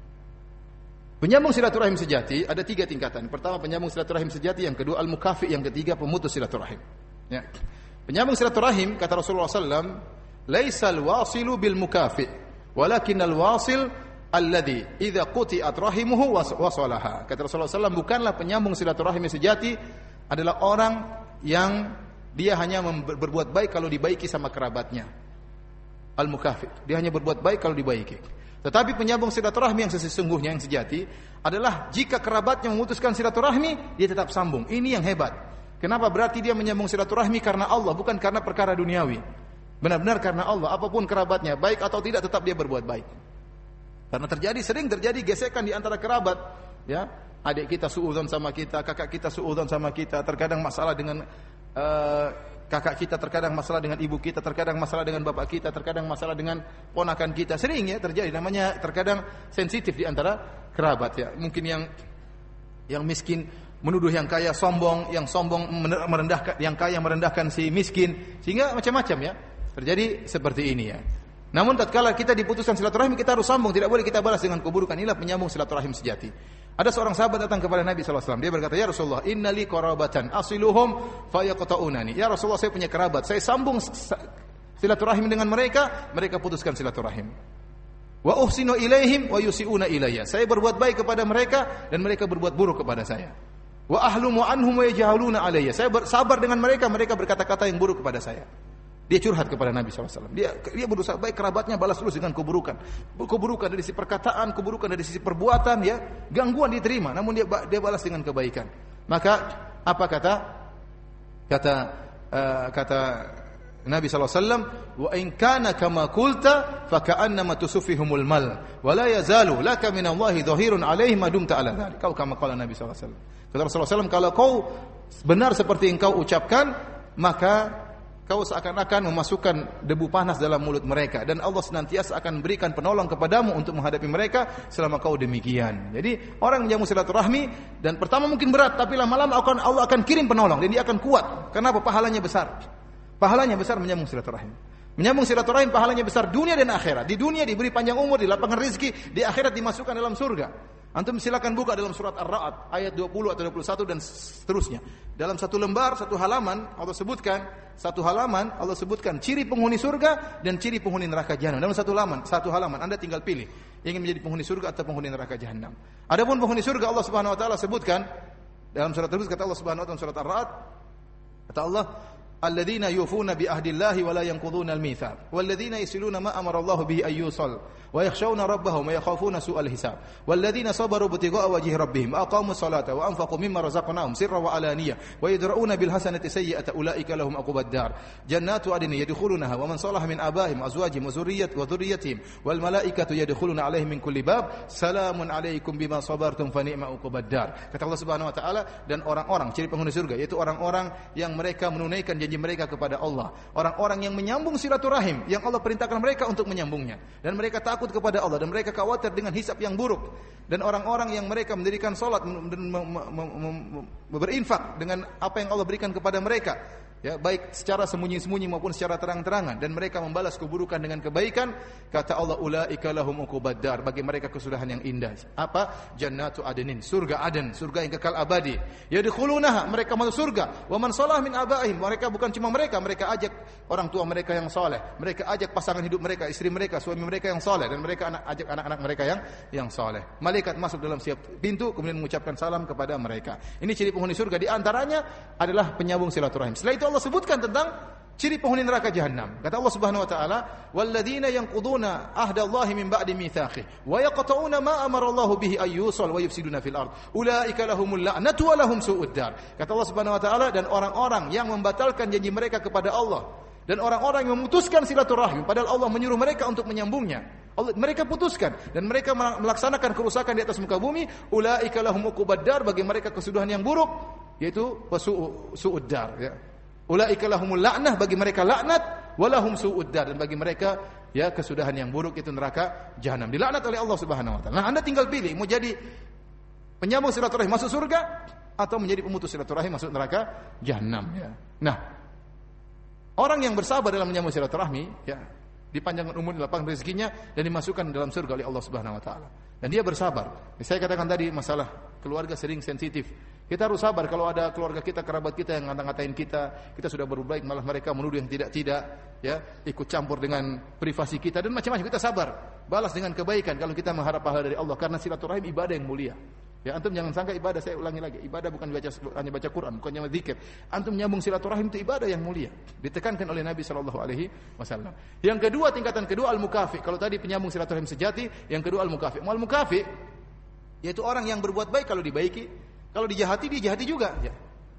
Penyambung silaturahim sejati ada tiga tingkatan. Pertama, penyambung silaturahim sejati, yang kedua al-mukafi, yang ketiga pemutus silaturahim. Ya. Penyambung silaturahim kata Rasulullah sallallahu alaihi wasallam, "Laisal wasilu bil mukafi, walakinnal wasil alladhi idza quti'at rahimuhu wasalaha." Kata Rasulullah sallallahu alaihi wasallam, bukanlah penyambung silaturahim sejati adalah orang yang dia hanya berbuat baik kalau dibaiki sama kerabatnya. Al-mukafi, dia hanya berbuat baik kalau dibaiki. Tetapi penyambung silaturahmi yang sesungguhnya, yang sejati adalah jika kerabatnya memutuskan silaturahmi, dia tetap sambung. Ini yang hebat. Kenapa? Berarti dia menyambung silaturahmi karena Allah, bukan karena perkara duniawi. Benar-benar karena Allah. Apapun kerabatnya, baik atau tidak, tetap dia berbuat baik. Karena terjadi, sering terjadi gesekan di antara kerabat. Ya, adik kita suudzon sama kita, kakak kita suudzon sama kita. Terkadang masalah dengan uh, kakak kita, terkadang masalah dengan ibu kita, terkadang masalah dengan bapak kita, terkadang masalah dengan ponakan kita. Sering ya terjadi. Namanya terkadang sensitif di antara kerabat ya. Mungkin yang yang miskin menuduh yang kaya sombong, yang sombong merendahkan yang kaya, merendahkan si miskin, sehingga macam-macam ya. Terjadi seperti ini ya. Namun tatkala kita diputuskan silaturahim, kita harus sambung, tidak boleh kita balas dengan keburukan. Inilah penyambung silaturahim sejati. Ada seorang sahabat datang kepada Nabi sallallahu alaihi wasallam. Dia berkata, "Ya Rasulullah, innali qarabatan asiluhum fayaqta'unani." Ya Rasulullah, saya punya kerabat, saya sambung silaturahim dengan mereka, mereka putuskan silaturahim. Wa uhsinu ilaihim wa yusiuna ilayya. Saya berbuat baik kepada mereka dan mereka berbuat buruk kepada saya. Wa ahlumu anhum wa yajhaluna alayya. Saya bersabar dengan mereka, mereka berkata-kata yang buruk kepada saya. Dia curhat kepada Nabi sallallahu alaihi wasallam. Dia dia berusaha baik, kerabatnya balas terus dengan keburukan. Keburukan dari sisi perkataan, keburukan dari sisi perbuatan ya, gangguan diterima, namun dia dia balas dengan kebaikan. Maka apa kata kata uh, kata Nabi sallallahu alaihi wasallam, "Wa in kana kama qulta fa ka'annama tusfihumul mal wa la yazalu laka minallahi dhahirun alaihim ma dumta ala dzalik." Kau kama qala Nabi sallallahu alaihi wasallam. Kata Rasulullah sallallahu alaihi wasallam, kalau kau benar seperti yang kau ucapkan, maka kau seakan-akan memasukkan debu panas dalam mulut mereka, dan Allah senantiasa akan berikan penolong kepadamu untuk menghadapi mereka selama kau demikian. Jadi orang yang silaturahmi, dan pertama mungkin berat, tapi lama-lama akan Allah akan kirim penolong dan dia akan kuat. Kenapa? Pahalanya besar. Pahalanya besar menyambung silaturahim. Menyambung silaturahim pahalanya besar dunia dan akhirat. Di dunia diberi panjang umur, dilapangkan rezeki, di akhirat dimasukkan dalam surga. Antum silakan buka dalam surat Ar-Ra'd ayat dua puluh atau dua puluh satu dan seterusnya. Dalam satu lembar, satu halaman Allah sebutkan, satu halaman Allah sebutkan ciri penghuni surga dan ciri penghuni neraka jahanam. Dalam satu halaman, satu halaman Anda tinggal pilih ingin menjadi penghuni surga atau penghuni neraka jahanam. Adapun penghuni surga Allah Subhanahu wa taala sebutkan dalam surat tersebut, kata Allah Subhanahu wa taala dalam surat Ar-Ra'd, kata Allah, "Alladzina yufuna bi ahdillahi wa la yanquduna al-mitsaq walladzina yasiluna ma amara Allah bihi ay yusal wa yakhshawna rabbahum wa yakhafuna su'al hisab walladzina sabaru ibtigha'a wajhi rabbihim aqamus salata wa anfaqu mimma razaqnahum sirran wa alaniyah wa yadra'una bil hasanati sayyi'ata ulaika lahum uqubad dar jannatu adnin yadkhulunaha wa man salaha min abaihim azwajihim wa dhurriyyat wa dhurriyyatihim wal malaikatu yadkhuluna 'alaihim min kulli bab salamun 'alaikum bima sabartum fa ni'ma uqubad dar." Kata Allah Subhanahu wa taala, dan orang-orang ciri penghuni surga yaitu orang-orang yang mereka menunaikan janji mereka kepada Allah, orang-orang yang menyambung silaturahim yang Allah perintahkan mereka untuk menyambungnya, dan mereka takut kepada Allah, dan mereka khawatir dengan hisab yang buruk, dan orang-orang yang mereka mendirikan salat dan berinfak dengan apa yang Allah berikan kepada mereka, ya, baik secara sembunyi-sembunyi maupun secara terang-terangan, dan mereka membalas keburukan dengan kebaikan. Kata Allah, ulaika lahum uqubad dar, bagi mereka kesudahan yang indah. Apa? Jannatu adnin, surga Aden, surga yang kekal abadi. Yadkhulunaha, mereka masuk surga. Wa man shalah min abaihim, mereka bukan cuma mereka, mereka ajak orang tua mereka yang saleh, mereka ajak pasangan hidup mereka, istri mereka, suami mereka yang saleh, dan mereka anak, ajak anak-anak mereka yang yang saleh. Malaikat masuk dalam setiap pintu kemudian mengucapkan salam kepada mereka. Ini ciri penghuni surga, di antaranya adalah penyambung silaturahim. Setelah itu Allah sebutkan tentang ciri penghuni neraka jahanam. Kata Allah Subhanahu wa taala, "Walladzina yanquduna ahdallahi min ba'di mitsaqih wa yaqta'una ma amara Allahu bihi ayyusal wa yufsiduna fil ard. Ulaika lahumul la'natu wa lahum su'ud dar." Kata Allah Subhanahu wa taala, dan orang-orang yang membatalkan janji mereka kepada Allah dan orang-orang yang memutuskan silaturahim padahal Allah menyuruh mereka untuk menyambungnya. Allah, mereka putuskan dan mereka melaksanakan kerusakan di atas muka bumi. Ulaika lahum uqubad dar, bagi mereka kesudahan yang buruk, yaitu su'ud dar, ya. Ulaika lahumul la'nah, bagi mereka laknat, walahum su'ud dar, dan bagi mereka ya kesudahan yang buruk, itu neraka jahanam. Dilaknat oleh Allah Subhanahu wa taala. Nah, Anda tinggal pilih mau jadi penyambung silaturahim masuk surga atau menjadi pemutus silaturahim masuk neraka jahanam, ya. Nah, orang yang bersabar dalam menyambung silaturahmi, ya, dipanjangkan umur, dilapangkan rezekinya, dan dimasukkan dalam surga oleh Allah Subhanahu wa taala. Dan dia bersabar. Saya katakan tadi masalah keluarga sering sensitif. Kita harus sabar kalau ada keluarga kita, kerabat kita yang ngata-ngatain kita, kita sudah berbuat baik malah mereka menuduh yang tidak-tidak, ya, ikut campur dengan privasi kita dan macam-macam. Kita sabar, balas dengan kebaikan kalau kita mengharap pahala dari Allah, karena silaturahim ibadah yang mulia. Ya, antum jangan sangka ibadah, saya ulangi lagi, ibadah bukan baca hanya baca Quran, bukan hanya zikir. Antum nyambung silaturahim itu ibadah yang mulia, ditekankan oleh Nabi sallallahu alaihi wasallam. Yang kedua, tingkatan kedua al-mukafi. Kalau tadi penyambung silaturahim sejati, yang kedua al-mukafi. Al-mukafi yaitu orang yang berbuat baik kalau dibaiki, kalau dijahati dia jahati juga, ya.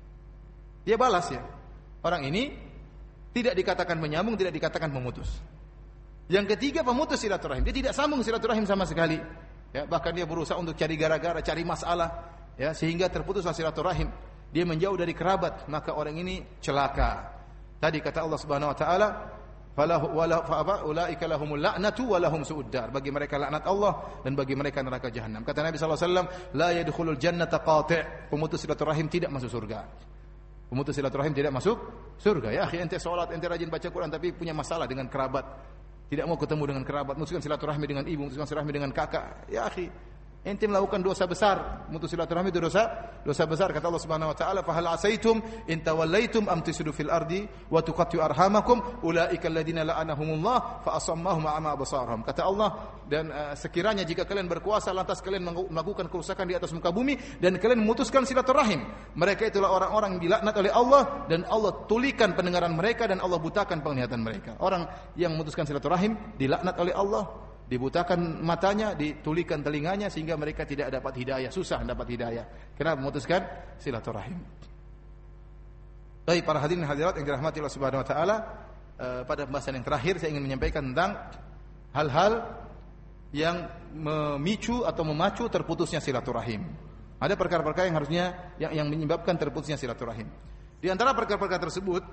Dia balas, ya. Orang ini tidak dikatakan menyambung, tidak dikatakan memutus. Yang ketiga, pemutus silaturahim. Dia tidak sambung silaturahim sama sekali. Ya, bahkan dia berusaha untuk cari gara-gara, cari masalah, ya, sehingga terputuslah silaturahim. Dia menjauh dari kerabat, maka orang ini celaka. Tadi kata Allah Subhanahu wa taala, falahu wala fa ulaika lahumul la'natu wa lahum su'ud dar. Bagi mereka laknat Allah dan bagi mereka neraka jahanam. Kata Nabi sallallahu alaihi wasallam, la yadkhulul jannata qati'. Pemutus silaturahim tidak masuk surga. Pemutus silaturahim tidak masuk surga. Ya, akhi, ente salat, ente rajin baca Quran tapi punya masalah dengan kerabat. Tidak mau ketemu dengan kerabat, mutuskan silaturahmi dengan ibu, mutuskan silaturahmi dengan kakak. Ya akhi, ente melakukan dosa besar. Mutus silaturahmi itu dosa, dosa besar. Kata Allah Subhanahu wa taala, "Fa hal asaitum in tawallaitum am tusidu fil ardi wa tuqatti'u arhamakum ulaika alladziina la'anahumullah fa asammahum a'ma absarahum." Kata Allah, dan uh, sekiranya jika kalian berkuasa lantas kalian melakukan kerusakan di atas muka bumi dan kalian memutuskan silaturahim, mereka itulah orang-orang yang dilaknat oleh Allah dan Allah tulikan pendengaran mereka dan Allah butakan penglihatan mereka. Orang yang memutuskan silaturahim dilaknat oleh Allah, dibutakan matanya, ditulikan telinganya sehingga mereka tidak dapat hidayah, susah dapat hidayah. Kenapa? Memutuskan silaturahim. Baik, para hadirin hadirat yang dirahmati Allah Subhanahu wa taala, eh, pada pembahasan yang terakhir saya ingin menyampaikan tentang hal-hal yang memicu atau memacu terputusnya silaturahim. Ada perkara-perkara yang harusnya yang, yang menyebabkan terputusnya silaturahim. Di antara perkara-perkara tersebut,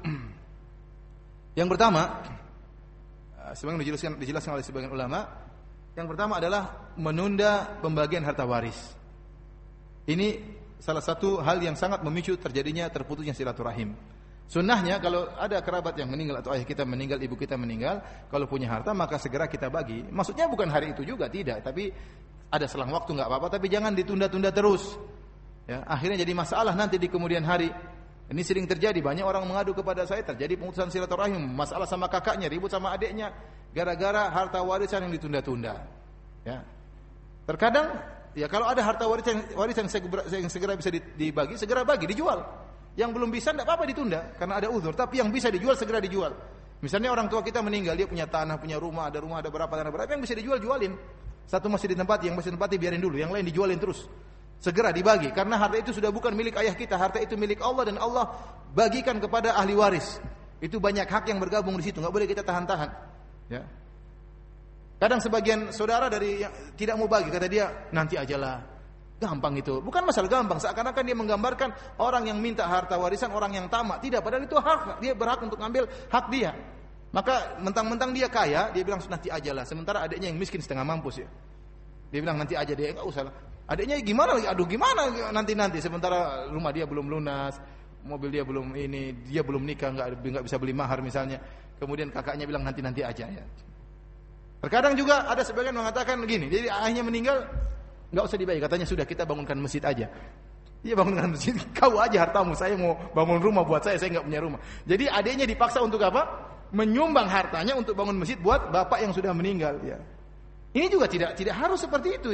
yang pertama, sebagaimana dijelaskan, dijelaskan oleh sebagian ulama, yang pertama adalah menunda pembagian harta waris. Ini salah satu hal yang sangat memicu terjadinya terputusnya silaturahim. Sunnahnya kalau ada kerabat yang meninggal atau ayah kita meninggal, ibu kita meninggal, kalau punya harta maka segera kita bagi. Maksudnya bukan hari itu juga, tidak, tapi ada selang waktu nggak apa-apa, tapi jangan ditunda-tunda terus. Ya, akhirnya jadi masalah nanti di kemudian hari. Ini sering terjadi, banyak orang mengadu kepada saya, terjadi pemutusan silaturahim, masalah sama kakaknya, ribut sama adiknya, gara-gara harta warisan yang ditunda-tunda. Ya. Terkadang, ya kalau ada harta warisan, warisan yang segera bisa dibagi, segera bagi, dijual. Yang belum bisa tidak apa-apa ditunda, karena ada uzur. Tapi yang bisa dijual segera dijual. Misalnya orang tua kita meninggal, dia punya tanah, punya rumah, ada rumah, ada berapa, tanah berapa, yang bisa dijual jualin. Satu masih ditempati, yang masih ditempati biarin dulu, yang lain dijualin terus. Segera dibagi, karena harta itu sudah bukan milik ayah kita, harta itu milik Allah dan Allah bagikan kepada ahli waris. Itu banyak hak yang bergabung di situ, nggak boleh kita tahan-tahan. Ya. Kadang sebagian saudara dari yang tidak mau bagi, kata dia nanti ajalah, gampang itu. Bukan masalah gampang, seakan-akan dia menggambarkan orang yang minta harta warisan orang yang tamak. Tidak, padahal itu hak, dia berhak untuk ambil hak dia. Maka mentang-mentang dia kaya, dia bilang nanti ajalah. Sementara adiknya yang miskin setengah mampus ya. Dia bilang nanti aja, dia enggak usah lah. Adiknya gimana lagi? Aduh gimana nanti-nanti, sementara rumah dia belum lunas, mobil dia belum ini, dia belum nikah, enggak enggak bisa beli mahar misalnya. Kemudian kakaknya bilang nanti-nanti aja ya. Terkadang juga ada sebagian mengatakan begini, jadi ayahnya meninggal enggak usah dibayar, katanya sudah kita bangunkan masjid aja. Iya bangunkan masjid, kau aja hartamu, saya mau bangun rumah buat saya, saya enggak punya rumah. Jadi adiknya dipaksa untuk apa? Menyumbang hartanya untuk bangun masjid buat bapak yang sudah meninggal ya. Ini juga tidak tidak harus seperti itu ya.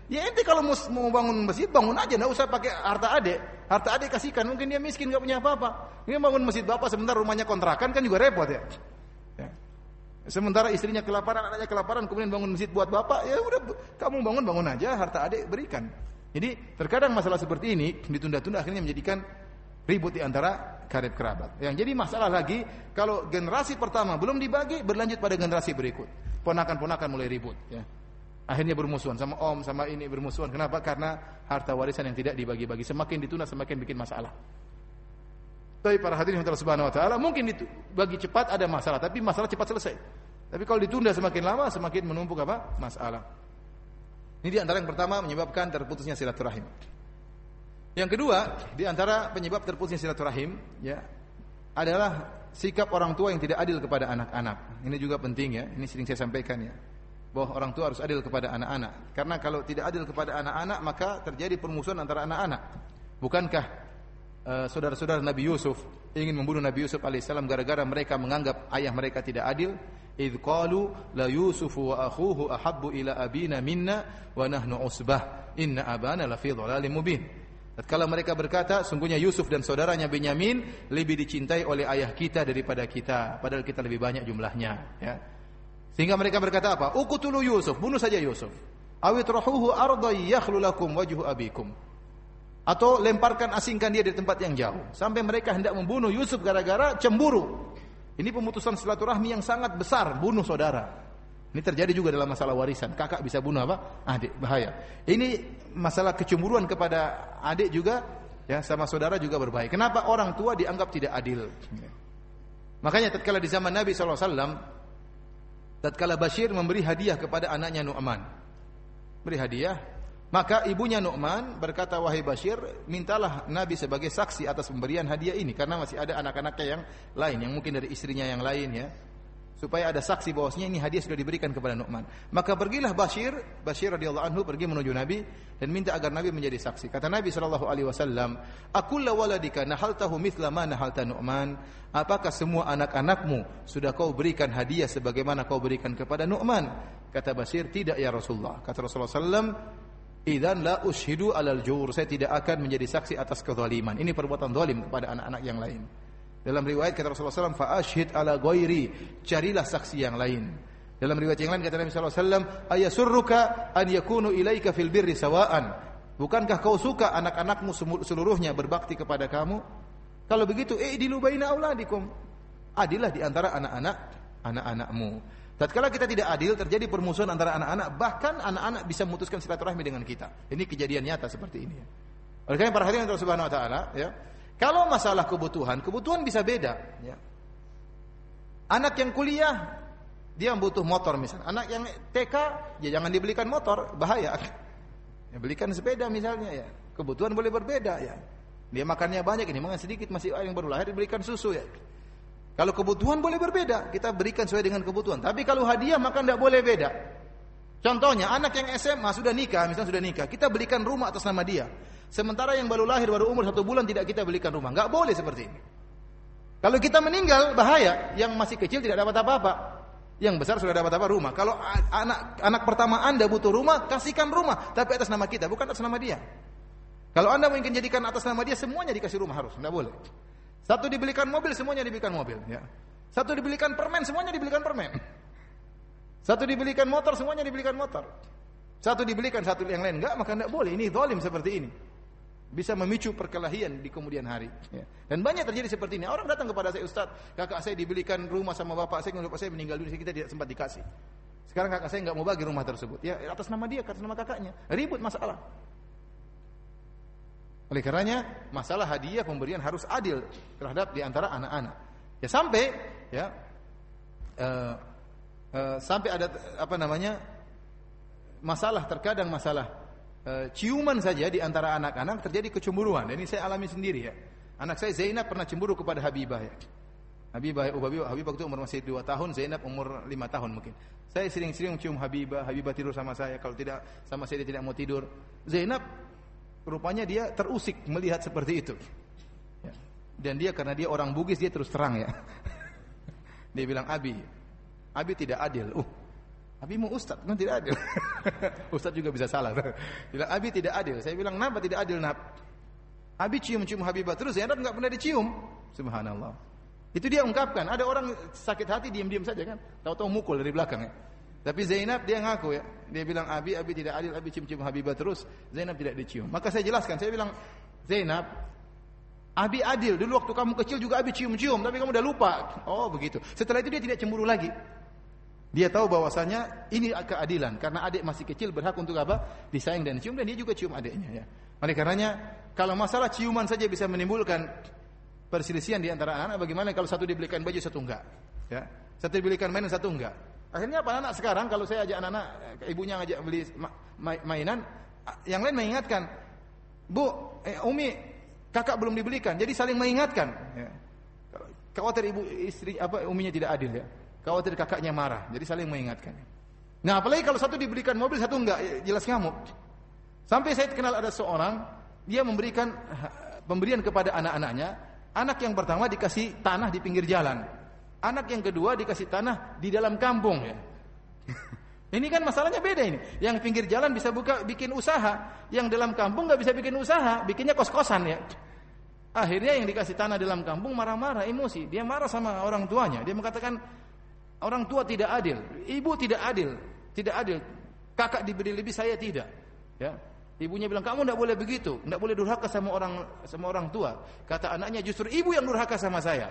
Ya ente kalau mau bangun masjid, bangun aja, enggak usah pakai harta adik. Harta adik kasihkan, mungkin dia miskin enggak punya apa-apa. Dia bangun masjid bapak sebentar rumahnya kontrakan kan juga repot ya. Ya. Sementara istrinya kelaparan, anaknya kelaparan, kemudian bangun masjid buat bapak, ya udah kamu bangun bangun aja, harta adik berikan. Jadi terkadang masalah seperti ini ditunda-tunda akhirnya menjadikan ribut di antara karib kerabat. Yang jadi masalah lagi kalau generasi pertama belum dibagi, berlanjut pada generasi berikut. Ponakan-ponakan mulai ribut ya. Akhirnya bermusuhan sama om sama ini bermusuhan. Kenapa? Karena harta warisan yang tidak dibagi-bagi. Semakin ditunda semakin bikin masalah. Tapi para hadirin Allah Subhanahu wa taala mungkin dibagi cepat ada masalah, tapi masalah cepat selesai. Tapi kalau ditunda semakin lama semakin menumpuk apa? Masalah. Ini di antara yang pertama menyebabkan terputusnya silaturahim. Yang kedua, di antara penyebab terputusnya silaturahim ya adalah sikap orang tua yang tidak adil kepada anak-anak. Ini juga penting ya, ini sering saya sampaikan ya. Bahwa orang tua harus adil kepada anak-anak. Karena kalau tidak adil kepada anak-anak, maka terjadi permusuhan antara anak-anak. Bukankah uh, saudara-saudara Nabi Yusuf ingin membunuh Nabi Yusuf alaihissalam gara-gara mereka menganggap ayah mereka tidak adil? Idh qalu la Yusufu wa akhuhu ahabbu ila abina minna wa nahnu usbah inna abana lafi dhalalin mubin. Tatkala mereka berkata, sungguhnya Yusuf dan saudaranya Benyamin lebih dicintai oleh ayah kita daripada kita, padahal kita lebih banyak jumlahnya, ya. Sehingga mereka berkata apa? Uqtulu Yusuf, bunuh saja Yusuf. Awitrahuhu ardai yakhlu lakum wajhu abikum. Atau lemparkan, asingkan dia di tempat yang jauh. Sampai mereka hendak membunuh Yusuf gara-gara cemburu. Ini pemutusan silaturahmi yang sangat besar, bunuh saudara. Ini terjadi juga dalam masalah warisan. Kakak bisa bunuh apa? Adik, bahaya. Ini masalah kecemburuan kepada adik juga, ya, sama saudara juga berbahaya. Kenapa? Orang tua dianggap tidak adil. Makanya tatkala di zaman Nabi sallallahu alaihi wasallam, tatkala Bashir memberi hadiah kepada anaknya Nu'man, beri hadiah, maka ibunya Nu'man berkata, wahai Bashir, mintalah Nabi sebagai saksi atas pemberian hadiah ini, karena masih ada anak-anaknya yang lain, yang mungkin dari istrinya yang lain, ya, supaya ada saksi bahwasanya ini hadiah sudah diberikan kepada Nu'man. Maka pergilah Bashir, Bashir radhiyallahu anhu pergi menuju Nabi dan minta agar Nabi menjadi saksi. Kata Nabi sallallahu alaihi wasallam, "Akulla waladika nahaltahu mithla ma nahalta Nu'man?" Apakah semua anak-anakmu sudah kau berikan hadiah sebagaimana kau berikan kepada Nu'man? Kata Bashir, tidak ya Rasulullah. Kata Rasulullah sallallahu alaihi wasallam, "Idzan la ushidu 'alal jawr." Saya tidak akan menjadi saksi atas kezaliman. Ini perbuatan zalim kepada anak-anak yang lain. Dalam riwayat kata Rasulullah sallallahu alaihi wasallam, "Fa ashhid 'ala ghairi." Carilah saksi yang lain. Dalam riwayat yang lain kata Nabi sallallahu alaihi wasallam, "Ayasurruka an yakunu ilaika fil birri sawaan." Bukankah kau suka anak-anakmu seluruhnya berbakti kepada kamu? Kalau begitu, i'dilu baina auladikum. Adillah di antara anak-anak anak-anakmu. Tatkala kita tidak adil, terjadi permusuhan antara anak-anak, bahkan anak-anak bisa memutuskan silaturahmi dengan kita. Ini kejadian nyata seperti ini. Oleh karena para hadirin Allah Subhanahu wa taala, ya. Kalau masalah kebutuhan, kebutuhan bisa beda, ya. Anak yang kuliah dia butuh motor misalnya. Anak yang T K ya jangan dibelikan motor, bahaya. Ya, belikan sepeda misalnya, ya. Kebutuhan boleh berbeda, ya. Dia makannya banyak, ini makan sedikit, masih yang baru lahir diberikan susu, ya. Kalau kebutuhan boleh berbeda, kita berikan sesuai dengan kebutuhan. Tapi kalau hadiah maka tidak boleh beda. Contohnya anak yang S M A sudah nikah, misalnya sudah nikah, kita belikan rumah atas nama dia. Sementara yang baru lahir, baru umur satu bulan tidak kita belikan rumah. Enggak boleh seperti ini. Kalau kita meninggal bahaya, yang masih kecil tidak dapat apa-apa. Yang besar sudah dapat apa? Rumah. Kalau anak anak pertama Anda butuh rumah, kasihkan rumah, tapi atas nama kita, bukan atas nama dia. Kalau Anda mungkin jadikan atas nama dia, semuanya dikasih rumah harus, enggak boleh. Satu dibelikan mobil, semuanya dibelikan mobil, ya. Satu dibelikan permen, semuanya dibelikan permen. Satu dibelikan motor, semuanya dibelikan motor. Satu dibelikan, satu yang lain enggak, maka enggak boleh. Ini zalim seperti ini. Bisa memicu perkelahian di kemudian hari, ya. Dan banyak terjadi seperti ini. Orang datang kepada saya, Ustaz, kakak saya dibelikan rumah sama bapak saya, kemudian bapak saya meninggal dunia, kita tidak sempat dikasih. Sekarang kakak saya enggak mau bagi rumah tersebut. Ya, atas nama dia, atas nama kakaknya. Ribut masalah. Oleh karenanya, masalah hadiah pemberian harus adil terhadap di antara anak-anak. Ya sampai, ya, uh, uh, sampai ada apa namanya masalah, terkadang masalah uh, ciuman saja di antara anak-anak terjadi kecemburuan. Dan ini saya alami sendiri, ya. Anak saya Zainab pernah cemburu kepada Habibah, ya. Habibah, oh, Habibah, Habibah itu umur masih dua tahun, Zainab umur lima tahun mungkin. Saya sering-sering cium Habibah, Habibah tidur sama saya. Kalau tidak sama saya dia tidak mau tidur. Zainab rupanya dia terusik melihat seperti itu, ya. Dan dia karena dia orang Bugis, dia terus terang, ya. Dia bilang, Abi, Abi tidak adil. Uh, Abi mau ustaz, kan tidak adil. Ustaz juga bisa salah. Bilang Abi tidak adil. Saya bilang kenapa tidak adil, Nab? Abi cium-cium Habibah terus, Zainab enggak pernah dicium. Subhanallah. Itu dia ungkapkan. Ada orang sakit hati diam-diam saja kan, tahu-tahu mukul dari belakang ya. Tapi Zainab dia ngaku ya. Dia bilang Abi, Abi tidak adil, Abi cium-cium Habibah terus, Zainab tidak dicium. Maka saya jelaskan, saya bilang Zainab, Abi adil. Dulu waktu kamu kecil juga Abi cium-cium, tapi kamu udah lupa. Oh begitu. Setelah itu dia tidak cemburu lagi. Dia tahu bahwasanya ini keadilan karena adik masih kecil berhak untuk apa? Disayang dan cium, dan dia juga cium adiknya ya. Oleh karenanya kalau masalah ciuman saja bisa menimbulkan perselisihan di antara anak, bagaimana kalau satu dibelikan baju satu enggak? Ya. Satu dibelikan mainan satu enggak. Akhirnya apa anak sekarang kalau saya ajak anak-anak, ibunya ngajak beli mainan, yang lain mengingatkan, "Bu, eh, Umi, kakak belum dibelikan." Jadi saling mengingatkan ya. Khawatir ibu istri apa uminya tidak adil ya. Khawatir kakaknya marah, jadi saling mengingatkan. Nah, apalagi kalau satu diberikan mobil, satu enggak, jelas ngamuk. Sampai saya kenal ada seorang, dia memberikan pemberian kepada anak-anaknya. Anak yang pertama dikasih tanah di pinggir jalan. Anak yang kedua dikasih tanah di dalam kampung ya. Ini kan masalahnya beda ini. Yang pinggir jalan bisa buka bikin usaha, yang dalam kampung enggak bisa bikin usaha, bikinnya kos-kosan ya. Akhirnya yang dikasih tanah dalam kampung marah-marah, emosi. Dia marah sama orang tuanya. Dia mengatakan orang tua tidak adil, ibu tidak adil, tidak adil. Kakak diberi lebih, saya tidak. Ya. Ibunya bilang kamu tidak boleh begitu, tidak boleh durhaka sama orang sama orang tua. Kata anaknya justru ibu yang durhaka sama saya.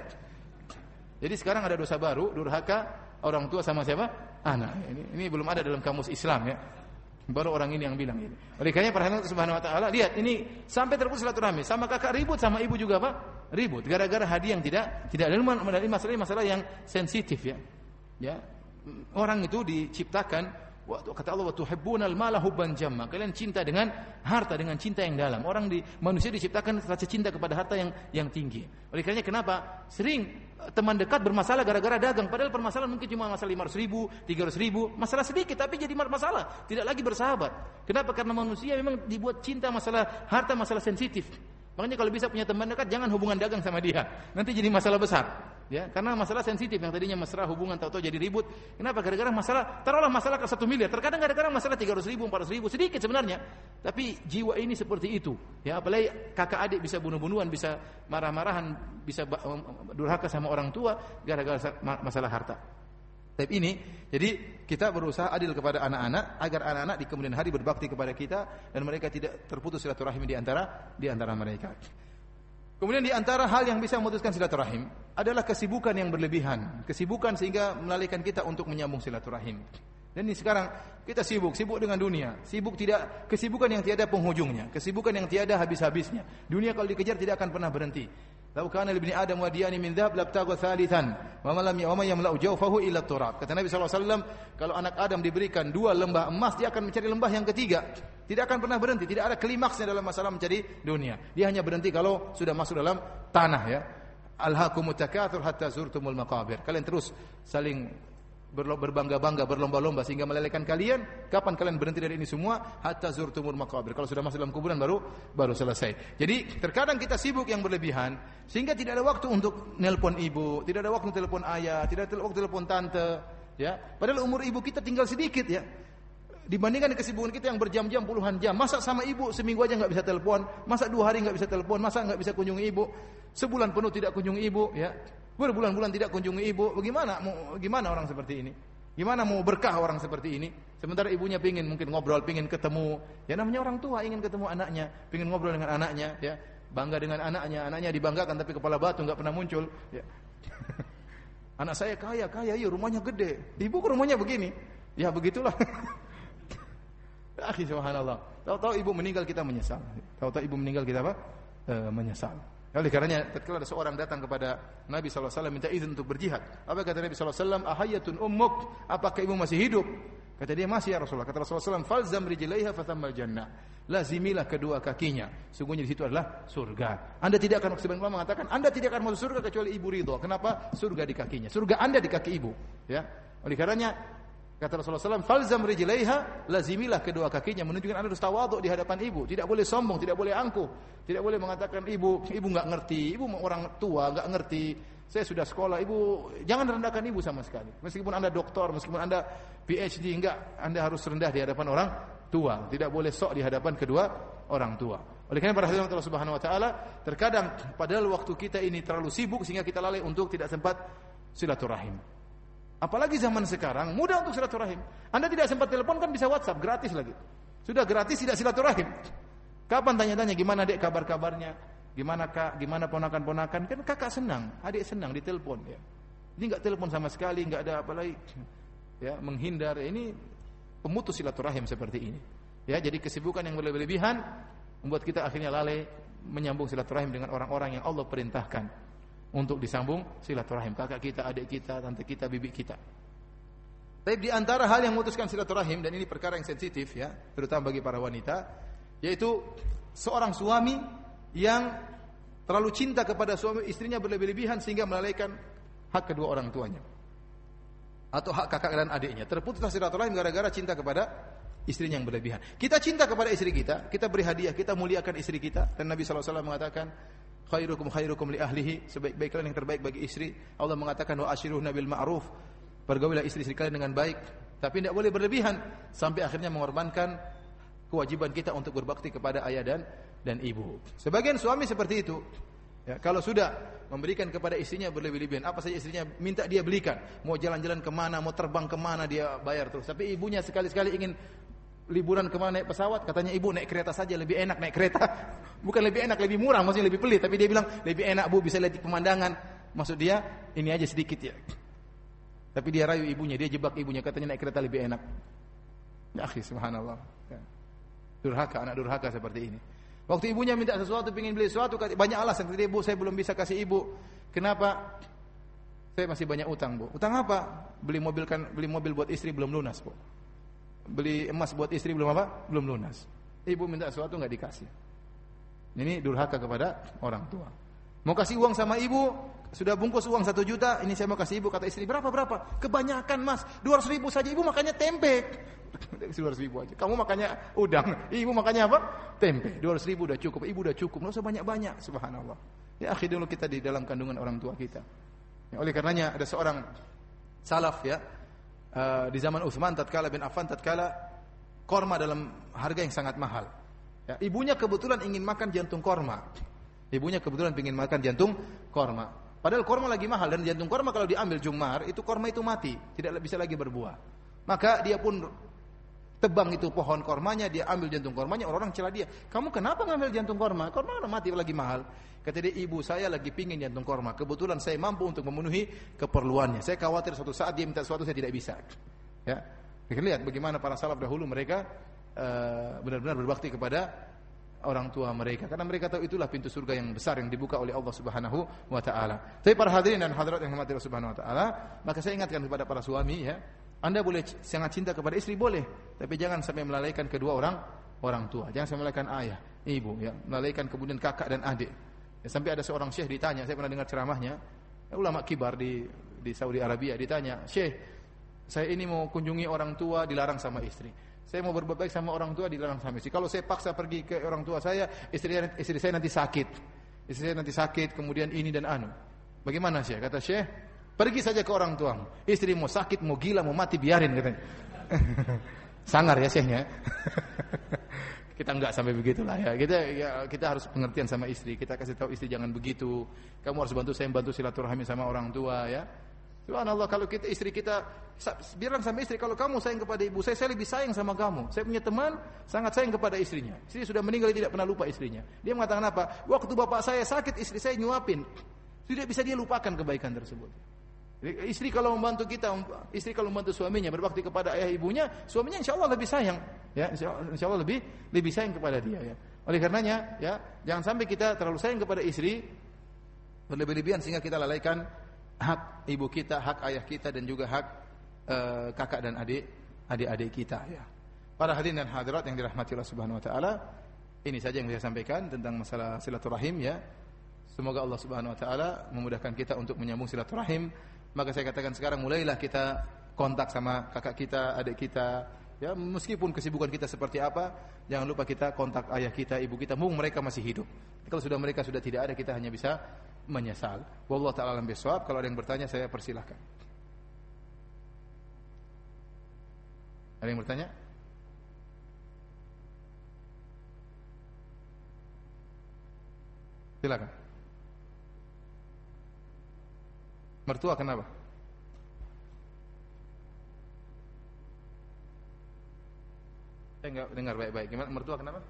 Jadi sekarang ada dosa baru, durhaka orang tua sama siapa? Anak. Ini, ini belum ada dalam kamus Islam ya. Baru orang ini yang bilang ini. Oleh karena perhatian Subhanahu wa taala, lihat ini sampai terputus silaturahmi. Sama kakak ribut, sama ibu juga apa? Ribut gara-gara hadiah yang tidak tidak ada masalah masalah yang sensitif ya. Ya, orang itu diciptakan, waktu kata Allah, wa tuhibbunal mala hubban jamma. Kalian cinta dengan harta dengan cinta yang dalam. Orang di manusia diciptakan rasa cinta kepada harta yang yang tinggi. Oleh karenanya kenapa sering teman dekat bermasalah gara-gara dagang, padahal permasalahan mungkin cuma masalah lima ratus ribu, tiga ratus ribu, masalah sedikit tapi jadi masalah, tidak lagi bersahabat. Kenapa? Karena manusia memang dibuat cinta masalah harta, masalah sensitif. Makanya kalau bisa punya teman dekat, jangan hubungan dagang sama dia. Nanti jadi masalah besar. Ya, karena masalah sensitif yang tadinya mesra hubungan tahu-tahu jadi ribut. Kenapa? Gara-gara masalah, taruhlah masalah ke satu miliar. Terkadang kadang-kadang masalah tiga ratus ribu, empat ratus ribu, sedikit sebenarnya. Tapi jiwa ini seperti itu. Ya, apalagi kakak adik bisa bunuh-bunuhan, bisa marah-marahan, bisa durhaka sama orang tua gara-gara masalah harta. Tapi ini, jadi kita berusaha adil kepada anak-anak agar anak-anak di kemudian hari berbakti kepada kita dan mereka tidak terputus silaturahim di antara di antara mereka. Kemudian di antara hal yang bisa memutuskan silaturahim adalah kesibukan yang berlebihan, kesibukan sehingga melalaikan kita untuk menyambung silaturahim. Dan ini sekarang kita sibuk, sibuk dengan dunia, sibuk tidak kesibukan yang tiada penghujungnya, kesibukan yang tiada habis-habisnya. Dunia kalau dikejar tidak akan pernah berhenti. Lau kana li ibni Adam wadiyani min dhahab labtagha thalithan wa man lam yawma yamla'u jawfahu illa turab. Kata Nabi sallallahu alaihi wasallam, kalau anak Adam diberikan dua lembah emas, dia akan mencari lembah yang ketiga. Tidak akan pernah berhenti, tidak ada klimaksnya dalam masalah mencari dunia. Dia hanya berhenti kalau sudah masuk dalam tanah ya. Alhaakumut takatsur hatta zurtumul maqabir. Kalian terus saling berbangga-bangga, berlomba-lomba sehingga melelehkan kalian. Kapan kalian berhenti dari ini semua? Hatta zurtumul maqabir. Kalau sudah masuk dalam kuburan baru baru selesai. Jadi terkadang kita sibuk yang berlebihan sehingga tidak ada waktu untuk nelpon ibu, tidak ada waktu untuk telepon ayah, tidak ada waktu telepon tante, ya. Padahal umur ibu kita tinggal sedikit ya. Dibandingkan kesibukan kita yang berjam-jam puluhan jam. Masa sama ibu seminggu aja enggak bisa telepon, masa dua hari enggak bisa telepon, masa enggak bisa kunjungi ibu, sebulan penuh tidak kunjungi ibu, ya. Berbulan-bulan tidak kunjungi ibu, bagaimana mau gimana orang seperti ini? Gimana mau berkah orang seperti ini? Sementara ibunya pingin mungkin ngobrol, pingin ketemu. Ya namanya orang tua ingin ketemu anaknya, pingin ngobrol dengan anaknya, ya. Bangga dengan anaknya, anaknya dibanggakan tapi kepala batu enggak pernah muncul, ya. Anak saya kaya, kaya, iya rumahnya gede. Ibu ke rumahnya begini. Ya begitulah. Akhi subhanallah. Tahu-tahu ibu meninggal kita menyesal. Tahu-tahu ibu meninggal kita apa? E, menyesal. Oleh karenanya tatkala ada seorang datang kepada Nabi sallallahu alaihi wasallam minta izin untuk berjihad. Apa kata Nabi sallallahu alaihi wasallam? Ahayatun ummuk? Apakah ibu masih hidup? Kata dia masih ya Rasulullah. Kata Rasulullah sallallahu alaihi wasallam, falzam rijlaiha fathammal jannah. Lazimilah kedua kakinya. Sungguhnya di situ adalah surga. Anda tidak akan, sebagian ulama mengatakan, Anda tidak akan masuk surga kecuali ibu ridho. Kenapa? Surga di kakinya. Surga Anda di kaki ibu. Ya. Oleh karenanya kata Rasulullah sallallahu alaihi wasallam, falzam rijlaiha, lazimilah kedua kakinya, menunjukkan Anda harus tawadhu di hadapan ibu, tidak boleh sombong, tidak boleh angkuh, tidak boleh mengatakan ibu, ibu enggak ngerti, ibu orang tua enggak ngerti. saya sudah sekolah, ibu jangan rendahkan ibu sama sekali. Meskipun Anda doktor, meskipun Anda P H D, enggak, Anda harus rendah di hadapan orang tua. Tidak boleh sok di hadapan kedua orang tua. Oleh karena para hadirin Allah Subhanahu wa taala, terkadang padahal waktu kita ini terlalu sibuk sehingga kita lalai untuk tidak sempat silaturahim. Apalagi zaman sekarang mudah untuk silaturahim. Anda tidak sempat telepon kan bisa WhatsApp gratis lagi. Sudah gratis tidak silaturahim. Kapan tanya-tanya gimana Dek kabar-kabarnya? Gimana Kak? Gimana ponakan-ponakan? Kan kakak senang, adik senang ditelepon ya. Ini enggak telepon sama sekali, enggak ada apa lagi. Ya, menghindar. Ini pemutus silaturahim seperti ini. Ya, jadi kesibukan yang berlebihan membuat kita akhirnya lalai menyambung silaturahim dengan orang-orang yang Allah perintahkan untuk disambung silaturahim, kakak kita, adik kita, tante kita, bibi kita. Tapi di antara hal yang memutuskan silaturahim, dan ini perkara yang sensitif ya, terutama bagi para wanita, yaitu seorang suami yang terlalu cinta kepada suami istrinya berlebih-lebihan sehingga melalaikan hak kedua orang tuanya atau hak kakak dan adiknya. Terputuslah silaturahim gara-gara cinta kepada istrinya yang berlebihan. Kita cinta kepada istri kita, kita beri hadiah, kita muliakan istri kita, dan Nabi sallallahu alaihi wasallam mengatakan, khairukum khairukum li ahlihi, sebaik-baik kalian yang terbaik bagi istri. Allah mengatakan wa ashiruhna bil ma'ruf, pergaulilah istri-istri kalian dengan baik, tapi tidak boleh berlebihan sampai akhirnya mengorbankan kewajiban kita untuk berbakti kepada ayah dan dan ibu. Sebagian suami seperti itu. Ya, kalau sudah memberikan kepada istrinya berlebih-lebihan, apa saja istrinya minta dia belikan, mau jalan-jalan kemana, mau terbang kemana dia bayar terus. Tapi ibunya sekali-sekali ingin liburan kemana naik pesawat, katanya ibu naik kereta saja lebih enak naik kereta. Bukan lebih enak, lebih murah, maksudnya lebih pelit. Tapi dia bilang lebih enak bu, bisa lihat pemandangan. Maksud dia ini aja sedikit ya. Tapi dia rayu ibunya, dia jebak ibunya, katanya naik kereta lebih enak. Ya akhi, subhanallah. Ya. Durhaka, anak durhaka seperti ini. Waktu ibunya minta sesuatu, ingin beli sesuatu, banyak alasan. Kata dia, bu saya belum bisa kasih ibu. Kenapa? Saya masih banyak utang bu. Utang apa? Beli mobil kan, beli mobil buat istri belum lunas bu. Beli emas buat istri belum apa? Belum lunas. Ibu minta sesuatu enggak dikasih. Ini durhaka kepada orang tua. Mau kasih uang sama ibu, sudah bungkus uang satu juta, ini saya mau kasih ibu, kata istri, berapa berapa? Kebanyakan mas, dua ratus ribu saja, ibu makannya tempe. dua ratus ribu aja. Kamu makannya udang, ibu makannya apa? Tempe. dua ratus ribu udah cukup, ibu udah cukup, enggak usah banyak-banyak. Subhanallah. Ya akhi, dulu kita di dalam kandungan orang tua kita. Ya, oleh karenanya ada seorang salaf ya, Uh, di zaman Utsman tatkala bin Affan tatkala korma dalam harga yang sangat mahal. Ya, ibunya kebetulan ingin makan jantung korma. Ibunya kebetulan ingin makan jantung korma. Padahal korma lagi mahal, dan jantung korma kalau diambil jumar itu korma itu mati, tidak bisa lagi berbuah. Maka dia pun tebang itu pohon kormanya, dia ambil jantung kormanya, orang-orang celah dia. Kamu kenapa ngambil jantung korma? Korma udah mati lagi mahal. Kata dia, ibu saya lagi pingin jantung korma. Kebetulan saya mampu untuk memenuhi keperluannya. Saya khawatir suatu saat dia minta sesuatu saya tidak bisa. Ya, kita lihat bagaimana para salaf dahulu mereka uh, benar-benar berbakti kepada orang tua mereka. Karena mereka tahu itulah pintu surga yang besar yang dibuka oleh Allah Subhanahu wa taala. Tapi para hadirin dan hadirat yang dirahmati Allah Subhanahu wa taala, maka saya ingatkan kepada para suami ya, Anda boleh sangat cinta kepada istri boleh, tapi jangan sampai melalaikan kedua orang orang tua. Jangan sampai melalaikan ayah, ibu ya, melalaikan kemudian kakak dan adik. Ya, sampai ada seorang syekh ditanya, saya pernah dengar ceramahnya, ya, ulama kibar di di Saudi Arabia ditanya, "Syekh, saya ini mau kunjungi orang tua dilarang sama istri. Saya mau berbuat baik sama orang tua dilarang sama istri. Kalau saya paksa pergi ke orang tua saya, istri istri saya nanti sakit. Istri saya nanti sakit, kemudian ini dan anu. Bagaimana Syekh?" Kata Syekh, "Pergi saja ke orang tuamu. Istri mau sakit, mau gila, mau mati biarin," katanya. Sangar ya Syekhnya. Kita enggak sampai begitulah ya. Kita ya, kita harus pengertian sama istri. Kita kasih tahu istri jangan begitu. Kamu harus bantu saya bantu silaturahmi sama orang tua ya. Subhanallah, kalau kita istri kita bilang sama istri, kalau kamu sayang kepada ibu saya, saya lebih sayang sama kamu. Saya punya teman sangat sayang kepada istrinya. Istri sudah meninggal, dia tidak pernah lupa istrinya. Dia mengatakan apa? Waktu bapak saya sakit, istri saya nyuapin. Tidak bisa dia lupakan kebaikan tersebut. Istri kalau membantu kita, istri kalau membantu suaminya berbakti kepada ayah ibunya, suaminya insya Allah lebih sayang, ya insya Allah, insya Allah lebih lebih sayang kepada dia. Ya. Oleh karenanya, ya jangan sampai kita terlalu sayang kepada istri berlebih-lebihan sehingga kita lalaikan hak ibu kita, hak ayah kita, dan juga hak uh, kakak dan adik adik-adik kita. Ya. Para hadirin dan hadirat yang dirahmati Allah Subhanahu Wa Taala, ini saja yang saya sampaikan tentang masalah silaturahim. Ya, semoga Allah Subhanahu Wa Taala memudahkan kita untuk menyambung silaturahim. Maka saya katakan sekarang mulailah kita kontak sama kakak kita, adik kita. Ya, meskipun kesibukan kita seperti apa, jangan lupa kita kontak ayah kita, ibu kita, mumpung mereka masih hidup. Kalau sudah mereka sudah tidak ada, kita hanya bisa menyesal. Wallahu ta'ala alam bisawab. Kalau ada yang bertanya saya persilahkan. Ada yang bertanya? Silakan. Mertua kenapa? Saya enggak dengar baik-baik. Gimana? Mertua kenapa?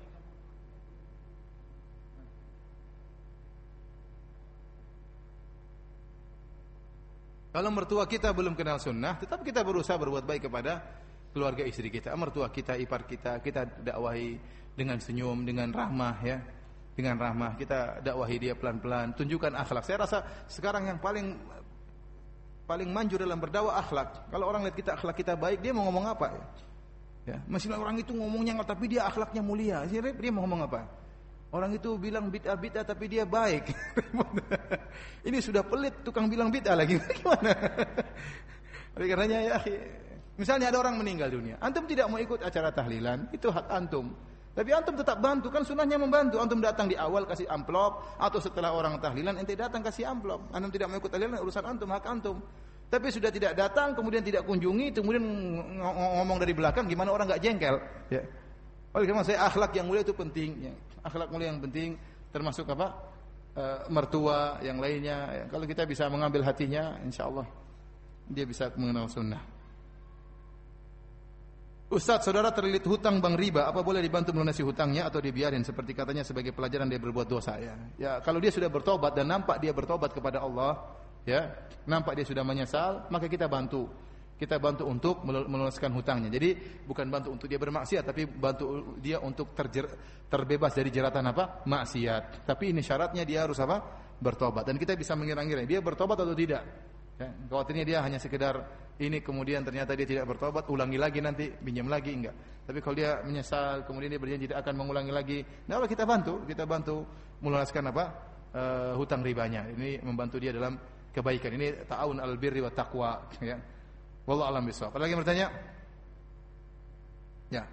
Kalau mertua kita belum kenal sunnah, tetap kita berusaha berbuat baik kepada keluarga istri kita, mertua kita, ipar kita, kita dakwahi dengan senyum, dengan rahmah ya. Dengan rahmah kita dakwahi dia pelan-pelan, tunjukkan akhlak. Saya rasa sekarang yang paling paling manjur dalam berdakwah akhlak. Kalau orang lihat kita akhlak kita baik, dia mau ngomong apa ya? Ya, mestinya orang itu ngomongnya tapi dia akhlaknya mulia. Dia mau ngomong apa? Orang itu bilang bid'ah-bid'ah tapi dia baik. Ini sudah pelit tukang bilang bid'ah lagi. Gimana? Oleh karenanya ya, misalnya ada orang meninggal dunia, antum tidak mau ikut acara tahlilan, itu hak antum. Tapi antum tetap bantu, kan sunnahnya membantu. Antum datang di awal kasih amplop, atau setelah orang tahlilan ente datang kasih amplop. Antum tidak mau ikut tahlilan, urusan antum, hak antum. Tapi sudah tidak datang, kemudian tidak kunjungi, kemudian ngomong dari belakang, gimana orang enggak jengkel? Ya. Oleh karena saya akhlak yang mulia itu penting. Ya. Akhlak mulia yang penting termasuk apa? E, mertua yang lainnya. Ya. Kalau kita bisa mengambil hatinya, insya Allah dia bisa mengenal sunnah. Ustaz, saudara terlilit hutang bank riba, apa boleh dibantu melunasi hutangnya atau dibiarin? Seperti katanya sebagai pelajaran dia berbuat dosa. Ya, ya kalau dia sudah bertobat dan nampak dia bertobat kepada Allah, ya, nampak dia sudah menyesal, maka kita bantu. Kita bantu untuk melunaskan hutangnya. Jadi bukan bantu untuk dia bermaksiat, tapi bantu dia untuk terjer, terbebas dari jeratan apa? Maksiat. Tapi ini syaratnya dia harus apa? Bertobat. Dan kita bisa mengira-ngira dia bertobat atau tidak. Ya, khawatirnya dia hanya sekedar ini kemudian ternyata dia tidak bertobat, ulangi lagi nanti, pinjam lagi, enggak. Tapi kalau dia menyesal, kemudian dia berjanji tidak akan mengulangi lagi, nah kita bantu, kita bantu melunaskan apa? Uh, hutang ribanya. Ini membantu dia dalam kebaikan. Ini ta'awun al birri wa taqwa, ya. Wallahu a'lam bishawab. Ada lagi yang bertanya? Ya.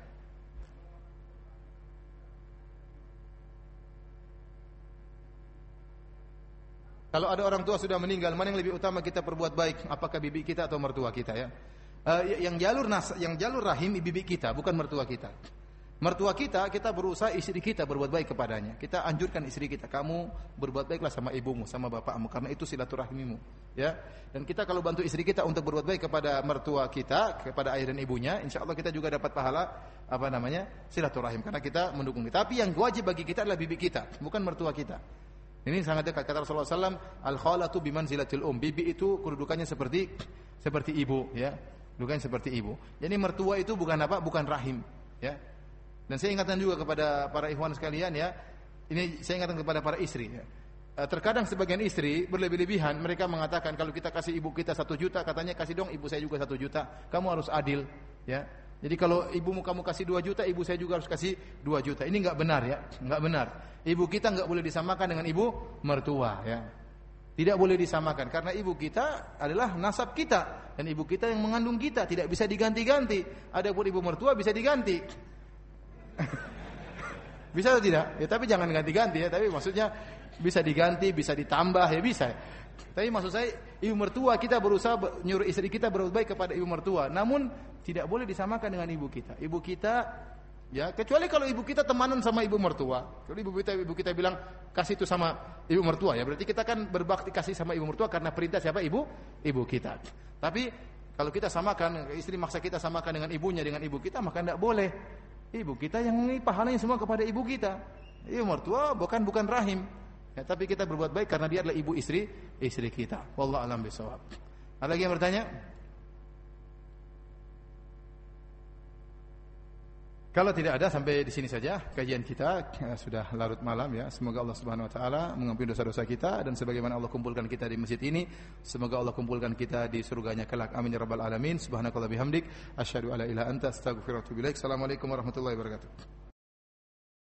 Kalau ada orang tua sudah meninggal, mana yang lebih utama kita perbuat baik? Apakah bibi kita atau mertua kita ya? Uh, yang jalur nas, yang jalur rahim bibi kita, bukan mertua kita. Mertua kita, kita berusaha istri kita berbuat baik kepadanya. Kita anjurkan istri kita, kamu berbuat baiklah sama ibumu, sama bapakmu, karena itu silaturahmimu. Ya. Dan kita kalau bantu istri kita untuk berbuat baik kepada mertua kita, kepada ayah dan ibunya, insya Allah kita juga dapat pahala apa namanya silaturahim, karena kita mendukung kita. Tapi yang wajib bagi kita adalah bibi kita, bukan mertua kita. Ini sangat dekat. Kata Rasulullah shallallahu alaihi wasallam, al-khalatu bimanzilatil um. Bibi itu kedudukannya seperti seperti ibu, ya. Kedudukannya seperti ibu. Jadi mertua itu bukan apa? Bukan rahim, ya. Dan saya ingatkan juga kepada para ikhwan sekalian ya. Ini saya ingatkan kepada para istri ya. Terkadang sebagian istri berlebih-lebihan, mereka mengatakan kalau kita kasih ibu kita satu juta, katanya kasih dong ibu saya juga satu juta. Kamu harus adil, ya. Jadi kalau ibumu kamu kasih dua juta, ibu saya juga harus kasih dua juta. Ini enggak benar ya, enggak benar. Ibu kita enggak boleh disamakan dengan ibu mertua ya. Tidak boleh disamakan karena ibu kita adalah nasab kita dan ibu kita yang mengandung kita, tidak bisa diganti-ganti. Adapun ibu mertua bisa diganti. Bisa atau tidak? Ya tapi jangan ganti-ganti ya, tapi maksudnya bisa diganti, bisa ditambah ya bisa. Tapi maksud saya ibu mertua kita berusaha nyuruh istri kita berbuat baik kepada ibu mertua, namun tidak boleh disamakan dengan ibu kita. Ibu kita ya, kecuali kalau ibu kita temanan sama ibu mertua. Kalau ibu kita ibu kita bilang kasih itu sama ibu mertua ya, berarti kita kan berbakti kasih sama ibu mertua karena perintah siapa? Ibu ibu kita. Tapi kalau kita samakan, istri maksa kita samakan dengan ibunya dengan ibu kita, maka tidak boleh. Ibu kita yang ini pahalanya semua kepada ibu kita. Ibu mertua bukan bukan rahim. Ya, tapi kita berbuat baik karena dia adalah ibu istri istri kita. Wallahu a'lam bishawab. Ada lagi yang bertanya? Kalau tidak ada, sampai di sini saja kajian kita. Ya, sudah larut malam ya. Semoga Allah Subhanahu wa taala mengampuni dosa-dosa kita, dan sebagaimana Allah kumpulkan kita di masjid ini, semoga Allah kumpulkan kita di surganya kelak. Amin ya rabbal alamin. Subhanakallah bihamdik, asyhadu alla ilaha anta, astaghfiruka wa atubu ilaik. Assalamualaikum warahmatullahi wabarakatuh.